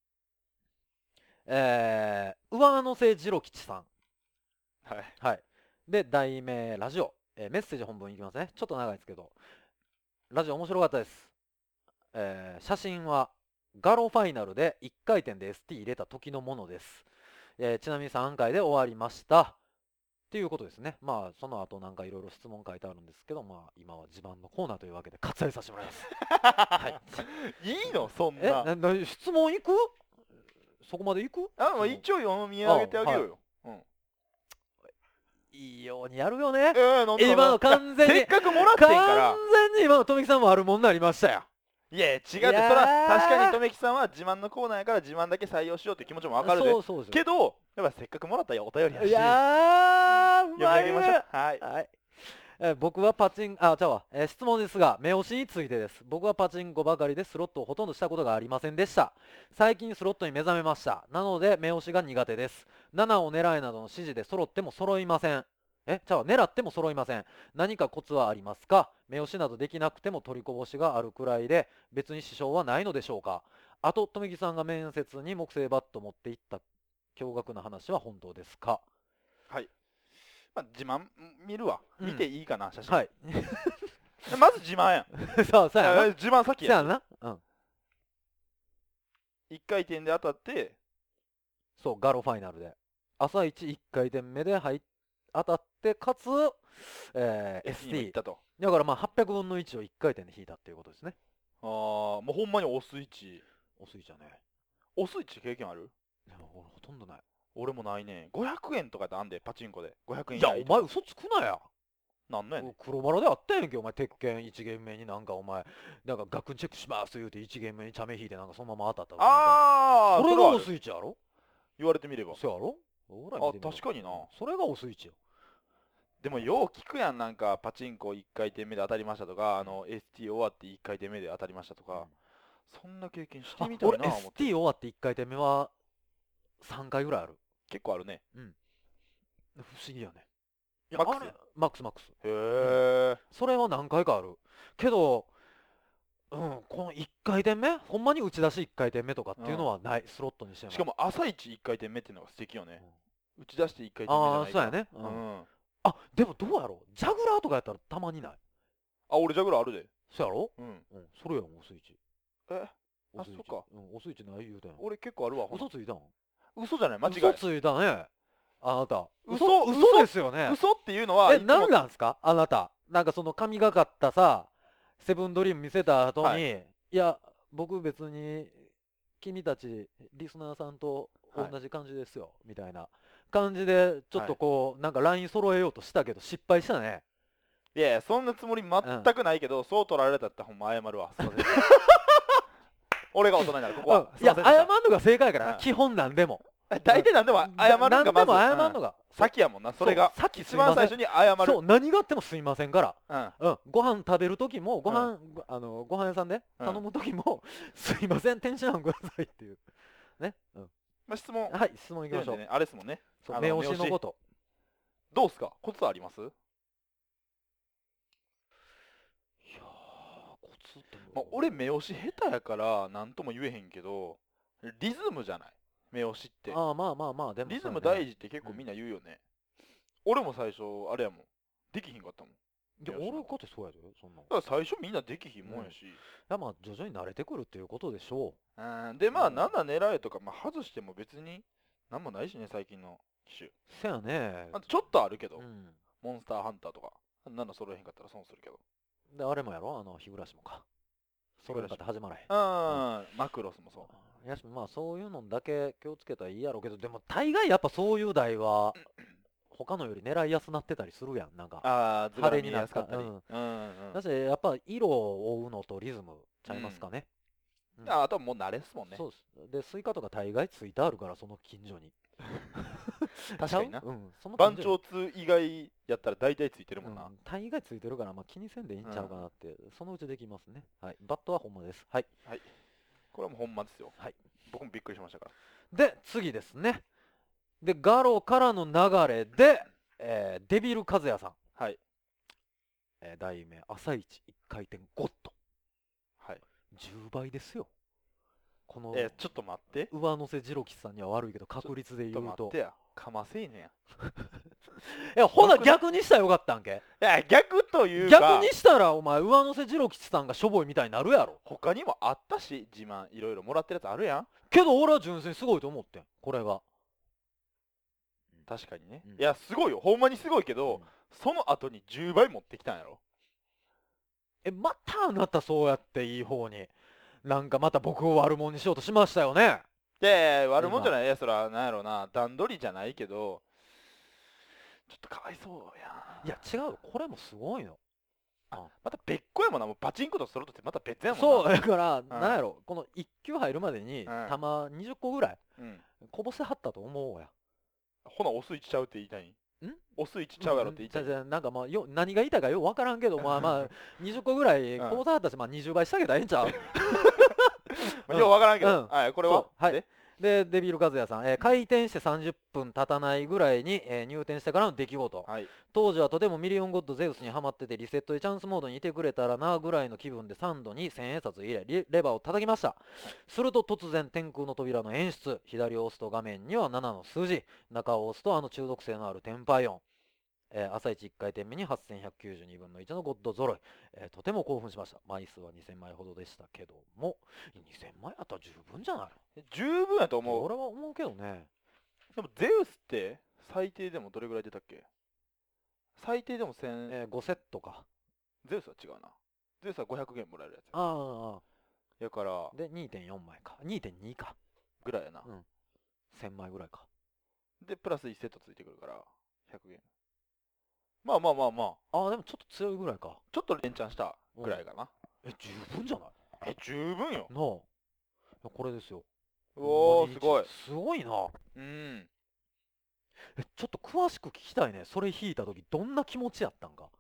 えー、上乗せ次郎吉さん。 はいはいで題名ラジオ、えーメッセージ本文いきますね。ちょっと長いですけどラジオ面白かったです。えー写真はガロファイナルでいっかい転で エスティー 入れた時のものです。えーちなみにさんかいで終わりましたっていうことですね。まあその後なんかいろいろ質問書いてあるんですけど、まあ今は自慢のコーナーというわけで割愛させてもらいます。はいいいのそんえな。 なな質問いくそこまでいくあまあ一応読み上げてあげようよ。うんいいようにやるよね。 えーなんでなんで今の完全にせっかくもらってんから完全に今の富木さんもあるもんになりましたよ。 いや違うってそいやーら確かにとめきさんは自慢のコーナーやから自慢だけ採用しようって気持ちもわかるでそうそうですけどやっぱせっかくもらったお便りやしいやーう読みまいね上げましょう。はいはいえー僕はパチンあちゃうわ、えー質問ですが目押しについてです。僕はパチンコばかりでスロットをほとんどしたことがありませんでした。最近スロットに目覚めました。なので目押しが苦手です。ななを狙いなどの指示で揃っても揃いません。えちゃうわ狙っても揃いません。何かコツはありますか？目押しなどできなくても取りこぼしがあるくらいで別に支障はないのでしょうか？あと富木さんが面接に木製バット持っていった驚愕な話は本当ですか？ はいまあ自慢見るわうん見ていいかな写真はいまず自慢やんそうそうやなあ自慢先やんそうやなうんいっかい転で当たってそうガロファイナルで朝一いっかい転目で入っ当たってかつ、えー、 エスティー にも行っエスティーたと。 だからまあはっぴゃくぶんのいちをいっかい転で引いたっていうことですね。 ああもうほんまにおスイッチおすいちゃんね。 おスイッチ経験ある？ でも俺ほとんどない。 俺もないね。ごひゃくえんとかであんでパチンコでごひゃくえんいや以内お前嘘つくなや。 なんのやねん。 黒バラであったやんけお前鉄拳いちゲーム目になんかお前なんかガクンチェックします言うていちゲーム目にチャメ引いてなんかそのまま当たったああそれがおスイッチやろ？ 言われてみればそうやろ？ほらあ見てみろ確かにな。 それがおスイッチよ。 でもよう聞くやんなんかパチンコいっかい転目で当たりましたとかあの エスティー 終わっていっかい転目で当たりましたとか、そんな経験してあみたい俺な思って。 エスティー 終わっていっかい転目はさんかいぐらいある。 結構あるね。 不思議やね。いやマックスあれマックスマックス。 へえ、 それは何回かある。けど、うん、このいっかい転目ほんまに打ち出しいっかい転目とかっていうのはない、スロットにしても。 しかも朝一いっかい転目っていうのが素敵よね。打ち出していっかい転目じゃああ、 ないから。 そうやね。ううんん。あ、でもどうやろうジャグラーとかやったらたまにない。 あ俺ジャグラーあるで。 そうやろうんうん、それやん、おスイッチ。 えおスイッチそっか。 うん、おスイッチない言うたやん。 俺結構あるわ。 嘘ついたん嘘じゃない間違い。 嘘ついたね。あなた。 嘘嘘嘘ですよね。 嘘っていうのはえ、 いつも何なんすかあなた。なんかその神がかったさ、セブンドリーム見せた後に、、 はいや、僕別に、君たち、リスナーさんと同じ感じですよ、みたいな感じで、ちょっとこう、なんかライン揃えようとしたけど、失敗したね。 いやいやそんなつもり全くないけど、そう取られたってほんま謝るわ。すいません。俺が大人になるここは。 うんいや、 すいませんでした謝るのが正解やからな、 うん基本なんでも。 大体何でも謝るんがまず何でも謝るうんのが、 先やもんなそれがそうさっきす一いません番最初に謝るそう何があってもすいませんからうんうん、ご飯食べる時もご飯、ごあのご飯屋さんでうん頼む時も、すいません天津飯くださいっていうね、うん、 まあ質問はい質問いきましょう、 ねあれですもんねあのそう目押しの目押しことどうすかコツありますいやーコツってまあ、俺目押し下手やから何とも言えへんけどリズムじゃない目押しってああまあまあまあでもリズムそうやね大事って結構みんな言うよね、俺も最初あれやもんできひんかったもんいや俺かってそうやでそんなんいだから最初みんなできひんもんやし、 やまあ徐々に慣れてくるっていうことでしょうんでまあうんなんだ狙えとか、まあ、外しても別に何もないしね最近の機種うせやねあとちょっとあるけど、 うんモンスターハンターとかなんだ揃えへんかったら損するけどであれもやろあの日暮らしもかそれだって始まらへんうんマクロスもそうやしまあそういうのだけ気をつけたらいいやろうけどでも大概やっぱそういう台は他のより狙いやすなってたりするやんなんかああずら見えやすかったり派うんうんだしやっぱ色を追うのとリズムちゃいますかね、うんああとはもう慣れっすもんねそうですでスイカとか大概ついてあるからその近所に確かになちゃううん、その番近所に長通以外やったら大体ついてるもんな、 うん、大概ついてるから、まあ、気にせんでいいんちゃうかなって、そのうちできますね。はい。バットは本物です。はい。 これはもうほんまですよ、 はい、 僕もびっくりしましたからで、次ですね。で、ガロからの流れで、えーデビルカズヤさん。 はいえー題名、朝一一回転ゴッド。 はいじゅうばいですよ。この、 えー、ちょっと待って上乗せジロキスさんには悪いけど、確率でちょっと言うと。 待ってやかませいねんやいや、ほな逆にしたらよかったんけいや逆というか逆にしたら、お前、上乗せジロキスさんがしょぼいみたいになるやろ。 他にもあったし自慢いろいろもらってるやつあるやんけど、俺は純粋にすごいと思ってん。これが。 確かにね、 うんいやすごいよほんまにすごいけど、 うんその後にじゅうばい持ってきたんやろえ、またあなたそうやっていい方に、なんかまた僕を悪者にしようとしましたよね。 いやいや悪者じゃないいやそらなんやろな段取りじゃないけどちょっとかわいそうやんいや、違うよ。これもすごいの。 また別個やもんなもうパチンコとスロットってまた別やもんなそう、だから、 んなんやろ、このいっ球入るまでに、 うん玉にじゅっこぐらい、 うんこぼせはったと思うや。 ほなオスいちちゃうって言いたいんんオスいちちゃうやろって言いたい、 じゃじゃなんかまあよ、何が言いたいかよくわからんけど、まあまあ、にじゅっこぐらいうんこぼせはったし、まあにじゅうばいしてあげたらええんちゃうまあようわからんけど、 うんはいこれはそうはいでで、デビルカズヤさん、えー開店してさんじゅっぷん経たないぐらいに、えー入店してからの出来事。 はい当時はとてもミリオンゴッドゼウスにハマっててリセットでチャンスモードにいてくれたらなぐらいの気分でサンドに千円札入れリレバーを叩きました、すると突然天空の扉の演出、左を押すと画面にはななの数字、中を押すとあの中毒性のあるテンパイ音、えー朝一いっかい転目にはっせんひゃくきゅうじゅうにぶんのいちのゴッド揃い、えーとても興奮しました。枚数はにせんまいほどでしたけども、にせんまいあったら十分じゃない十分やと思う俺は思うけどね。 でもゼウスって最低でもどれぐらい出たっけ最低でもせん、 えーごセットか。 ゼウスは違うなゼウスはごひゃくげんもらえるやつやああ、 やからでにてんよんまいか。にてんにか。 ぐらいやな、 うんせんまいぐらいか。 でプラスいちセットついてくるからひゃくげんまあまあまあまあああ、でもちょっと強いぐらいか。 ちょっと連チャンしたぐらいかな、 え、十分じゃないえ十分よなあ。いやこれですよ。 うおーほんまにすごいすごいな。 うんえ、ちょっと詳しく聞きたいね。それ弾いた時どんな気持ちやったんか。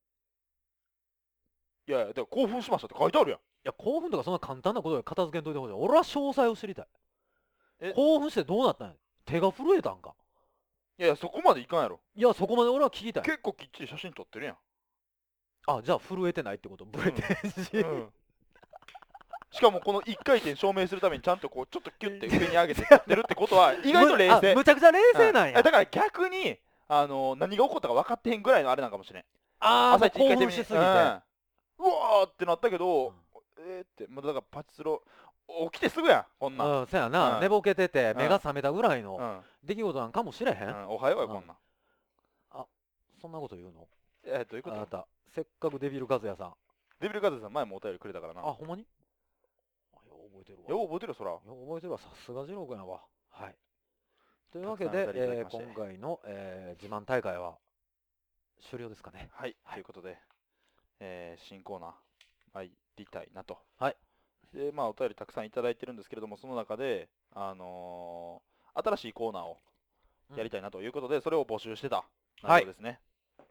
いやいやだから興奮しましたって書いてあるやんいや、興奮とかそんな簡単なことで片付けんといてほしい。俺は詳細を知りたい。 え興奮してどうなったんや。手が震えたんか。 いやいやそこまでいかんやろいや、そこまで俺は聞きたい。 結構きっちり写真撮ってるやん、 あ、じゃあ震えてないってこと。ブレてんし。 うんしかもこのいっかい転証明するためにちゃんとこうちょっとキュッて上に上げて撮ってるってことは意外と冷静むあむちゃくちゃ冷静なんや。 うんだから逆にあの何が起こったか分かってへんぐらいのあれなんかもしれんああ、 朝一一回興奮しすぎて。 うんうわーってなったけど、 うんえーってまだだからパチスロ起きてすぐやんこんなん、 うん、そやな、 うん寝ぼけててん目が覚めたぐらいのうん出来事なんかもしれへん、 うん、おはようようんこんなんそんなこと言うのえー、どういうことあなた、せっかくデビルカズヤさん。 デビルカズさん前もお便りくれたからなあ、ほんまにあ、よう覚えてるわ。 よう覚えてるよそらよう覚えてるわ。さすがジロー君やわ。はい。というわけでたくさん、お便りいただえーきまして今回の、えー自慢大会は終了ですかね。 はい、 はいということで、えー新コーナー参りたいなと。 はい。 で、まあ、お便りたくさんいただいてるんですけれども、その中で、あのー新しいコーナーをやりたいなということで、それを募集してたはい内容ですね。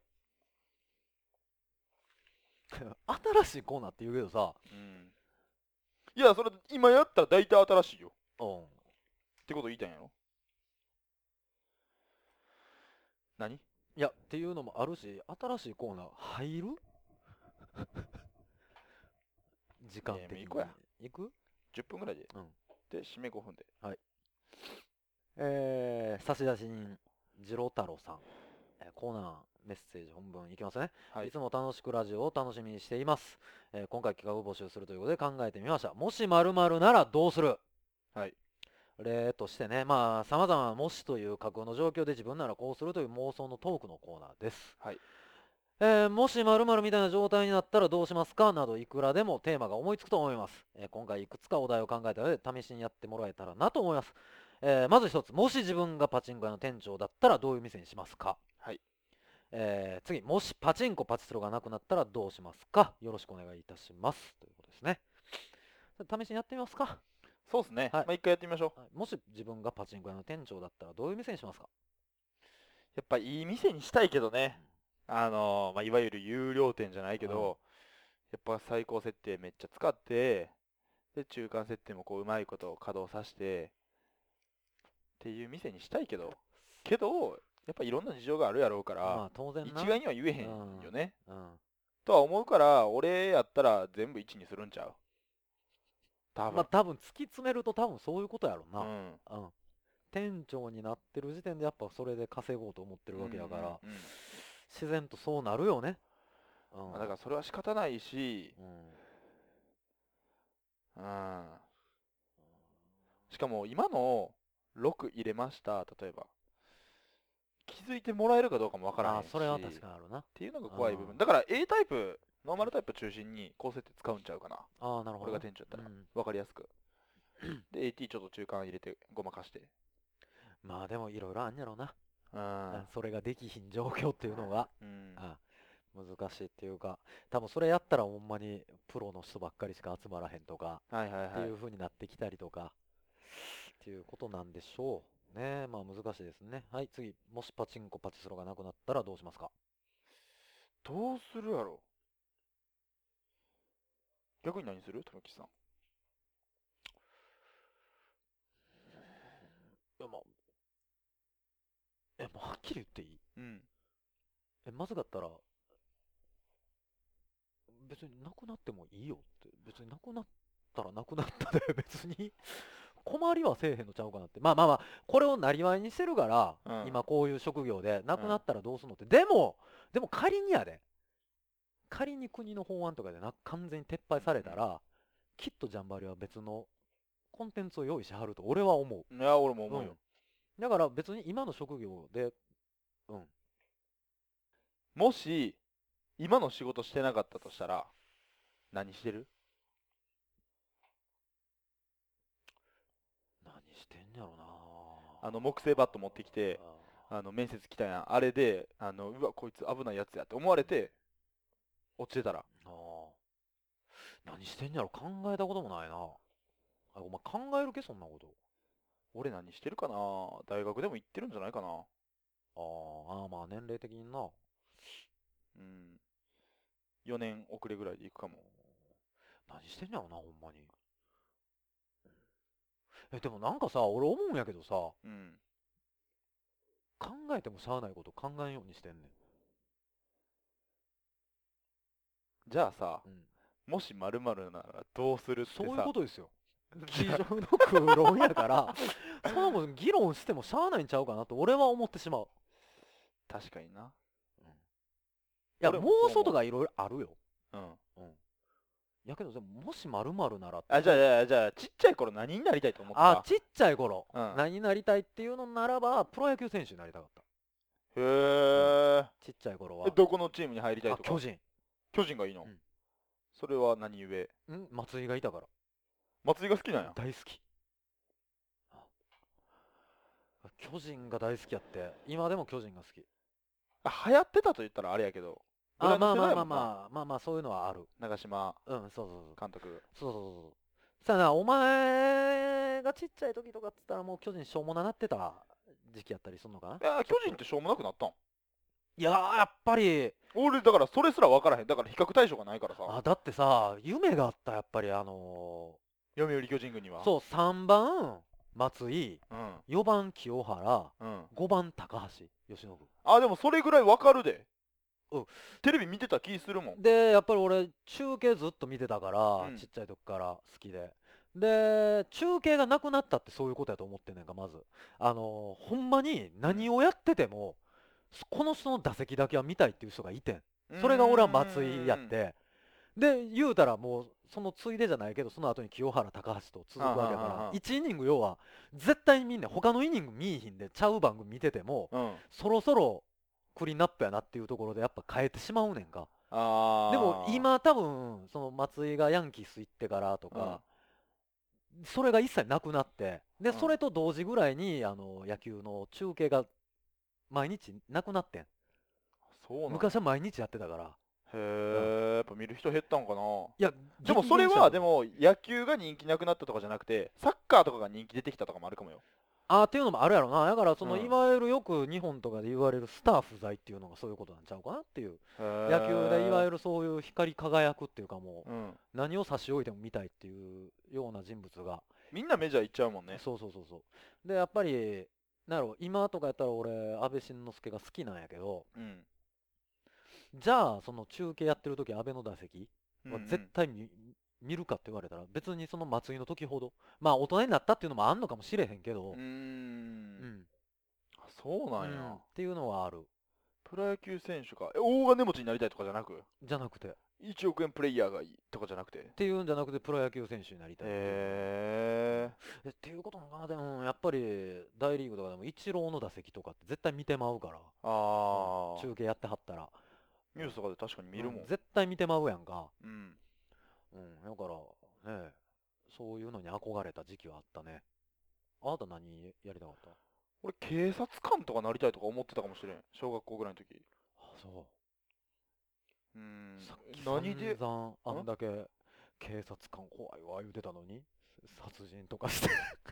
新しいコーナーって言うけどさ、 うん。いや、それ今やったら大体新しいようんってこと言いたいんやろ。何？ いやっていうのもあるし、新しいコーナー入る時間的に。 いやもう行こうや行く？ じゅっぷんぐらいで。 うん。 で、締めごふんで。 えー、差出人、次郎太郎さん。えーコーナー、メッセージ本文いきますね。 はいいつも楽しくラジオを楽しみにしています。えー今回企画を募集するということで考えてみました。もし〇〇ならどうする？ はい。 例としてね、まあ、様々なもしという架空の状況で自分ならこうするという妄想のトークのコーナーです。 はい。 えーもし〇〇みたいな状態になったらどうしますかなどいくらでもテーマが思いつくと思います。えー今回いくつかお題を考えたので試しにやってもらえたらなと思います。えーまず一つ、もし自分がパチンコ屋の店長だったらどういう店にしますか？ はい。 えー次、もしパチンコパチスロがなくなったらどうしますか？よろしくお願いいたします。ということですね。試しにやってみますか？ そうですね。 はいまあ一回やってみましょう。 はいもし自分がパチンコ屋の店長だったらどういう店にしますか？ やっぱいい店にしたいけどね。あのーまあ、いわゆる有料店じゃないけど、やっぱ最高設定めっちゃ使って、で、中間設定もこううまいこと稼働させて、っていう店にしたいけど、けど、やっぱいろんな事情があるやろうから、 まあ当然な。 一概には言えへんよね。 うん。 とは思うから、俺やったら全部いちにするんちゃう？多分。 まあ多分突き詰めると多分そういうことやろな。 うん。 うん。店長になってる時点でやっぱそれで稼ごうと思ってるわけやから、 うんうんうん自然とそうなるよね。うん。 まあだからそれは仕方ないし、 うん。 うん。しかも今のろく入れました、例えば。気づいてもらえるかどうかもわからへんし。 ああ、それは確かにあるな。 っていうのが怖い部分。 うんだから A タイプ、ノーマルタイプ中心に高設定使うんちゃうかな。 ああ、なるほど。 俺が店長やったらうん分かりやすく。で、エーティー ちょっと中間入れてごまかして。 まあでもいろいろあんやろな。 うん。 それができひん状況っていうのが、 うん。 あ難しいっていうか、多分それやったらほんまにプロの人ばっかりしか集まらへんとか、 はいはいはいっていう。風になってきたりとか、っていうことなんでしょう。ねまあ難しいですね。はい、次。もしパチンコパチスロがなくなったらどうしますか？ どうするやろ逆に何するたぬきさん。 いやまあ、え、もうはっきり言っていい？ うん。 え、まずかったら、別になくなってもいいよって。別になくなったらなくなったで、別に困りはせえへんのちゃうかなって。まあまあまあ、これをなりわいにしてるから、 うん今こういう職業で、なくなったらどうすんのって。でも、でも仮にやで、仮に国の法案とかでな完全に撤廃されたら、きっとジャンバリは別のコンテンツを用意しはると俺は思う。 いや、俺も思うよ。 だから別に今の職業で、うん。 もし、今の仕事してなかったとしたら、何してる？ 何してんやろなあの、木製バット持ってきて、あの、面接来たやん。あれで、あの、うわ、こいつ危ないやつやって思われて、落ちてたら。 あー何してんやろ考えたこともないな。あ、お前考えるけそんなこと。 俺何してるかな？大学でも行ってるんじゃないかな。 あーあー、まあ年齢的にな。 うん。よねん遅れぐらいで行くかも。 何してんやろな、ほんまに。え、でもなんかさ、俺思うんやけどさ、 うん。 考えてもしゃあないこと考えんようにしてんねん。 じゃあさ、 うん。 もし〇〇ならどうするってさ。 そういうことですよ。議場の空論やから、そんなもん議論してもしゃあないんちゃうかなと俺は思ってしまう。 確かにな。 いや、 俺もそう思う妄想とかいろいろあるよ。 うん。 うん。やけど、でも、もし〇〇ならって。 あ、じゃあ、じゃあ、じゃあ、ちっちゃい頃何になりたいと思った？ あ、ちっちゃい頃、 うん何になりたいっていうのならば、プロ野球選手になりたかった。 へー。 ちっちゃい頃はえ、。どこのチームに入りたいあ、 とか？ 巨人。 巨人がいいの？ うんそれは何故？ ん松井がいたから。 松井が好きなんや。 大好き。あ巨人が大好きやって、今でも巨人が好き。 あ、流行ってたと言ったらあれやけど。 あ、まあまあまああ。 まあ、まあまあ、そういうのはある。 長嶋うん、そうそうそう。 監督。 そうそうそうそう。 さあな、お前がちっちゃい時とかっつったらもう巨人しょうもななってた時期やったりすんのかな。 いや巨人ってしょうもなくなったん？ いやーやっぱり俺だからそれすら分からへん。だから比較対象がないからさ、 あだってさ夢があったやっぱりあの読売巨人軍には。 ーそうさんばん松井、 うんよばん清原、 うん。 ごばん高橋由伸あでもそれぐらい分かるで。 うんテレビ見てた気するもん。 でやっぱり俺中継ずっと見てたから、 うんちっちゃい時から好きでで中継がなくなったってそういうことやと思ってんねんか。まずあのーほんまに何をやってても、この人の打席だけは見たいっていう人がいてん。それが俺は松井やっうんてで言うたらもうそのついでじゃないけどその後に清原高橋と続くわけだかあはははらいちイニング要は絶対にみんな他のイニング見いひんでちゃう番組見ててもうん。 そろそろクリーンナップやなっていうところでやっぱ変えてしまうねんか。 あーでも今多分その松井がヤンキース行ってからとか、それが一切なくなってで、 うんそれと同時ぐらいにあの野球の中継が毎日なくなってん。 そうなん。 昔は毎日やってたから。 へえ、やっぱ見る人減ったんかな。 いやでもそれ激減したよはでも野球が人気なくなったとかじゃなくてサッカーとかが人気出てきたとかもあるかもよ。 あーっていうのもあるやろな。だからその、 うんいわゆるよく日本とかで言われるスター不在っていうのがそういうことなんちゃうかなっていう。野球でいわゆる、 るそういう光り輝くっていうかもううん、 何を差し置いても見たいっていうような人物が、 みんなメジャー行っちゃうもんね。 そうそうそうそうでやっぱりなんやろ今とかやったら俺安倍晋之助が好きなんやけど、 うんじゃあその中継やってる時安倍の打席はうんうん絶対見,、見るかって言われたら別にその松井の時ほどまあ大人になったっていうのもあんのかもしれへんけど、 うーんうんあそうなんや、 うんっていうのはある。 プロ野球選手かえ大金持ちになりたいとかじゃなくじゃなくてっいちおく円プレイヤーがいいとかじゃなくて。 ていうんじゃなくてプロ野球選手になりたいっていうへえっていうことなのかな。でもやっぱり大リーグとかでもイチローの打席とかって絶対見てまうから、 ーあー中継やってはったらニュースとかで確かに見るもん、 うん絶対見てまうやんか。 うんうんだからねそういうのに憧れた時期はあったね。あなた何やりたかった？ 俺警察官とかなりたいとか思ってたかもしれん小学校ぐらいの時。 あそううーんさっき何で散々あんだけ警察官怖いわ言うてたのに殺人とかして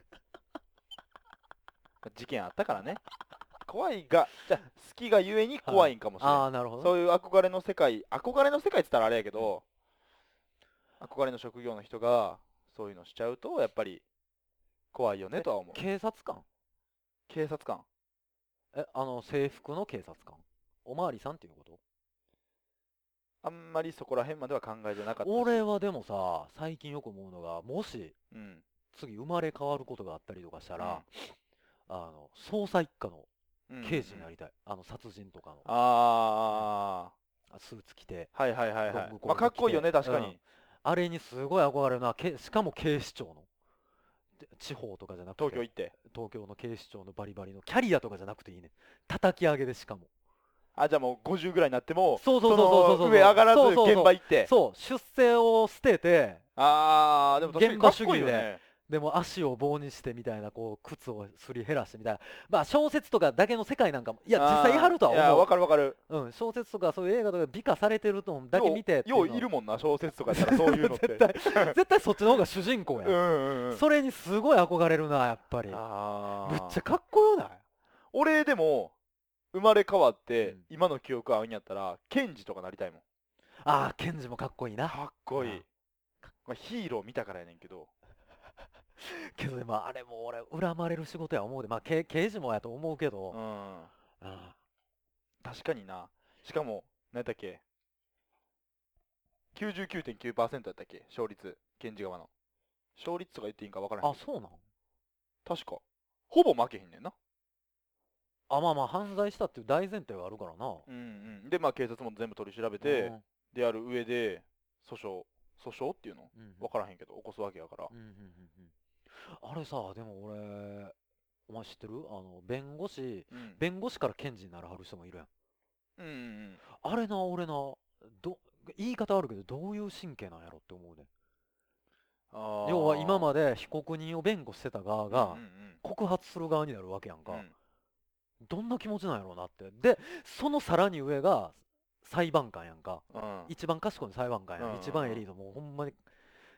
事件あったからね怖いがじゃあ好きがゆえに怖いんかもしれん、 ああなるほどね、 そういう憧れの世界憧れの世界って言ったらあれやけど、憧れの職業の人がそういうのしちゃうとやっぱり怖いよねとは思う。 警察官警察官えあの制服の警察官おまわりさんっていうこと？ あんまりそこら辺までは考えてなかったし。 俺はでもさ最近よく思うのがもしうん次生まれ変わることがあったりとかしたら、あの捜査一課のうん刑事になりたい、あの殺人とかのああスーツ着てあはいはいはいはいロングコートまあかっこいいよね着て確かに、 うんあれにすごい憧れるな。けしかも警視庁ので地方とかじゃなくて東京行って東京の警視庁のバリバリのキャリアとかじゃなくていいね叩き上げでしかもあじゃあもうごじゅうぐらいになってもそうそうそうそうそうそうの上上がらずそうそうそう現場行ってそう出世を捨ててああでも確かにかっこいいよ現場主義ね。 でも足を棒にしてみたいなこう靴をすり減らしてみたいなまあ小説とかだけの世界なんかもいや実際あるとはいやわ思う。 かるわかる。 うん、小説とかそういう映画とか美化されてるのだけ見てっていうのようよういるもんな小説とかやったらそういうのって絶対絶対そっちの方が主人公や、 うんうんうんそれにすごい憧れるなやっぱり。 あむっちゃかっこよない？ 俺でも生まれ変わって、 うん今の記憶合うんやったら検事とかなりたいもん。 ああケンジもかっこいいな。 かっこいいうん、 まあ、ヒーロー見たからやねんけどけどでもあれも俺恨まれる仕事や思うでまあけ刑事もやと思うけど、 うんあ確かにな。しかも何やったっけ きゅうじゅうきゅうてんきゅうパーセント やったっけ勝率検事側の勝率とか言っていいんか分からへんけどあそうなん確かほぼ負けへんねんな。 あまあまあ犯罪したっていう大前提があるからな。 うんうんでまあ警察も全部取り調べて、でやる上で訴訟訴訟っていうのうんうん分からへんけど起こすわけやから、 うんうんうんうんあれさでも俺お前知ってるあの弁護士うん弁護士から検事になるはる人もいるやん。 うんうんうんあれな俺など言い方あるけどどういう神経なんやろって思うね。 あー要は今まで被告人を弁護してた側がうんうん告発する側になるわけやんか、 うんうんどんな気持ちなんやろうなって。でそのさらに上が裁判官やんか、 うん一番賢い裁判官やん、 うんうんうん一番エリートもうほんまに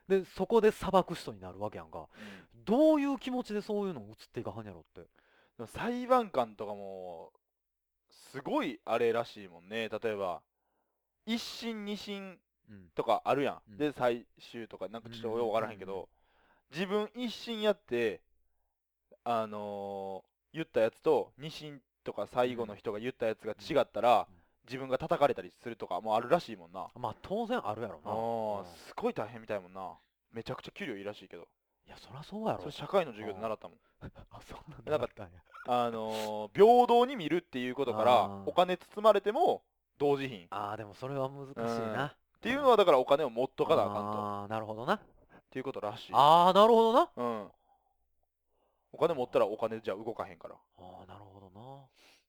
でそこで裁く人になるわけやんか。 うんどういう気持ちでそういうのを移っていかはんやろって。 でも裁判官とかもすごいあれらしいもんね。例えば一審二審うんとかあるやん、 うんで最終とかなんかちょっとよく分からへんけうんうんうんど、自分一審やってあのー言ったやつと二審とか最後の人が言ったやつが違ったら、 うん自分が叩かれたりするとかもあるらしいもんな。 まあ当然あるやろな。 あーうんすごい大変みたいもんな。めちゃくちゃ給料いいらしいけど、 いやそりゃそうやろ。 それ社会の授業で習ったもん。 あそんなんなんかなかったんや。 あのー平等に見るっていうことからあーお金包まれても同時品っああでもそれは難しいな。 ていうのはだからお金を持っとかなあかんとああなるほどな。 っていうことらしい。 ああなるほどな。 うんお金持ったらお金じゃ動かへんから。 ああなるほどな。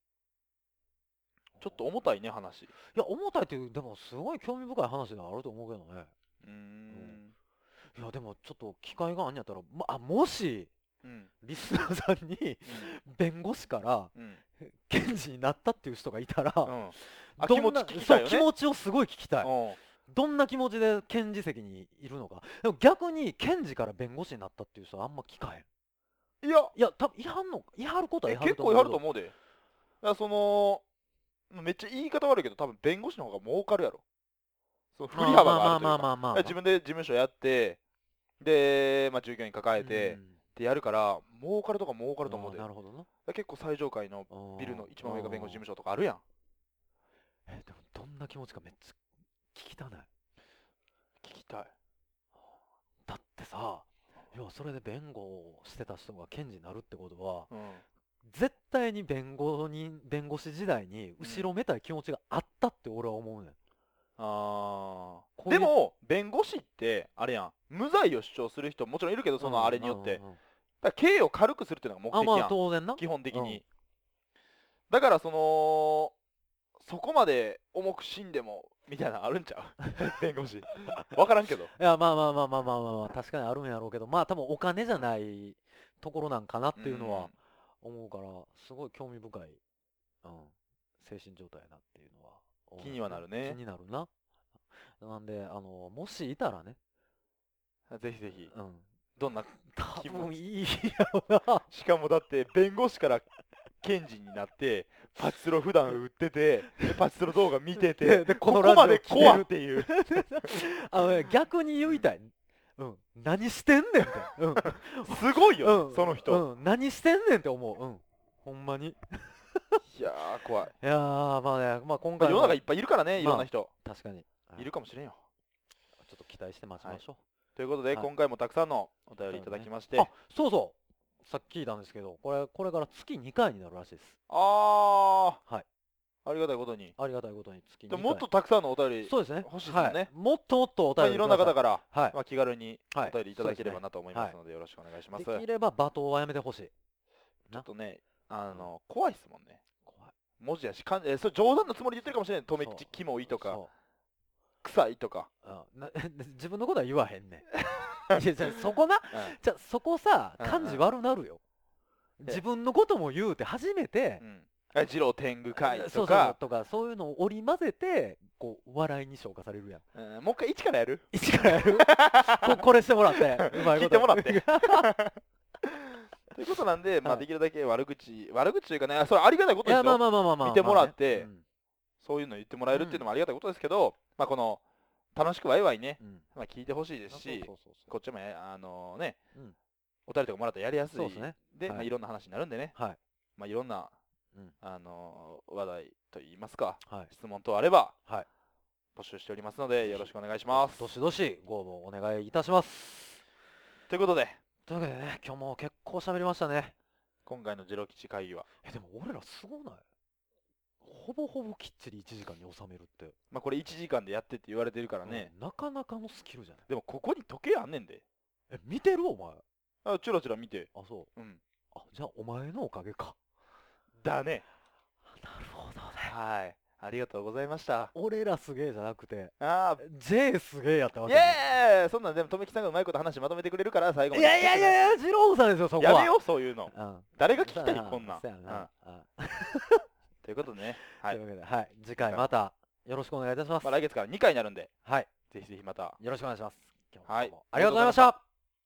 ちょっと重たいね話。 いや重たいっていうでもすごい興味深い話ではあると思うけどね。 うーんいやでもちょっと機会があんやったら、まあもしうんリスナーさんに弁護士からうん検事になったっていう人がいたら、 うんあどんな気持ち聞きたいよね。 そう気持ちをすごい聞きたい。 うんどんな気持ちで検事席にいるのか。でも逆に検事から弁護士になったっていう人はあんま聞かへん。 いやいや多分いはんのいはることはえいはると思う結構やるとう思うで。だからそのめっちゃ言い方悪いけど多分弁護士の方が儲かるやろ。その振り幅があるというか、 まあまあまあまあまあまあ自分で事務所やってで、まあ、従業員抱えて、 うんってやるから儲かるとか儲かると思うで。 あーなるほどな。 だから結構最上階のビルの一番上が弁護士事務所とかあるやん。 えでもどんな気持ちかめっちゃ聞きたない。 聞きたい。 だってさ要はそれで弁護をしてた人が検事になるってことはうん絶対に弁護人弁護士時代に後ろめたい気持ちがあったって俺は思うねん。 あこーういうでも弁護士ってあれやん、無罪を主張する人もちろんいるけど、そのあれによって、 うんうんうんうんだから刑を軽くするっていうのが目あまあ的やん、 当然な。 基本的に、 うんだからそのそこまで重く死んでもみたいなのあるんちゃう弁護士分からんけど。 いやまあまあまあまあまあまあ、まあ、確かにあるんやろうけどまあ多分お金じゃないところなんかなっていうのは思うからすごい興味深い、うん、精神状態やなっていうのは思う気にはなるね気になるな。なんであのもしいたらね、 うんぜひぜひうん、 どんな多気持ち分いいやろな。 しかもだって弁護士から検事になってパチスロ普段売っててでパチスロ動画見ててででこここのラジオまで怖っていうあの、ね、逆に言いたい、うん、何してんねんって、うん、 すごいよ、 うん、 その人、 うん、何してんねんって思う、うん、ほんまに。 いやー怖い、 いやーまあね、まあ、今まあ、 回も世の中いっぱいいるからね、いろんな人、 確かにいるかもしれんよ。 ちょっと期待して待ちましょということで、 はい今回もたくさんのお便りいただきまして、 う。あそうそうさっき聞いたんですけどこれこれから月にかいになるらしいです。 あー、 はいありがたいことに。 ありがたいことに月にでかい。 もっとたくさんのお便り、 そうですね欲しいですもんねはい、もっともっとお便りまあいろんな方らから、 はいまあ、気軽におはい便りいただければなと思いますので、よろしくお願いします。ちょできれば罵倒はやめてほしい。 っとね、あの、怖いっすもんね。 怖い文字やし、かんえーそれ冗談のつもりで言ってるかもしれない。とめそうきちキモいとか、 そ臭いとか。 う、うん、な自分のことは言わへんねん。いやじゃあそこなうんじゃあそこさうんうん感じ悪なるよ。自分のことも言うて初めてうん。あ二郎天狗会そうそうとか、 とかそういうのを織り交ぜてこう笑いに消化されるやん。 うんもう一回一からやる一からやるここれしてもらってうまいこと聞いてもらってということなんで、まあ、 はいできるだけ悪口、悪口というかね、それありがたいこといやまあですよ。 まあまあまあまあ見てもらってまあねそういうの言ってもらえるっていうのもありがたいことですけど、まあ、この、楽しくワイワイね、 うんうんまあ、聞いてほしいですし、 そうそうそうそうこっちもや、あのね、 うんお便りとかもらったらやりやすい。 そうですねで、 はいまあ、いろんな話になるんでね、 はいまあ、いろんな、 うんあの話題といいますか、 はい質問等あれば、 はい募集しておりますので、よろしくお願いします。 どしどしご応募お願いいたします。 ということで、 というわけでね今日も結構喋りましたね。 今回のジロ吉会議は、 えでも俺らすごないほぼほぼきっちりいちじかんに収めるってまあ、これいちじかんでやってって言われてるからね、 うんなかなかのスキルじゃない。 でもここに時計あんねんで。 え見てるお前。 あチュラチュラ見て。 あそううん。 あじゃあお前のおかげか。 だね。 なるほどね。 はい。ありがとうございました。 俺らすげえじゃなくてあ J すげえやったー、イわけね。 エーイそんなんでも、とめきさんがうまいこと話まとめてくれるから、最後まで。 いやいやいやいや二郎さんですよそこは。 やめよう、そういうの。 うん誰が聞きたいそうやこんなん。 そうやなうんということでね、はい。 というわけではい次回またよろしくお願いいたします。 まあ、来月からにかいになるんで、 はいぜひぜひまたよろしくお願いします。 今日もはいどうもありがとうございました。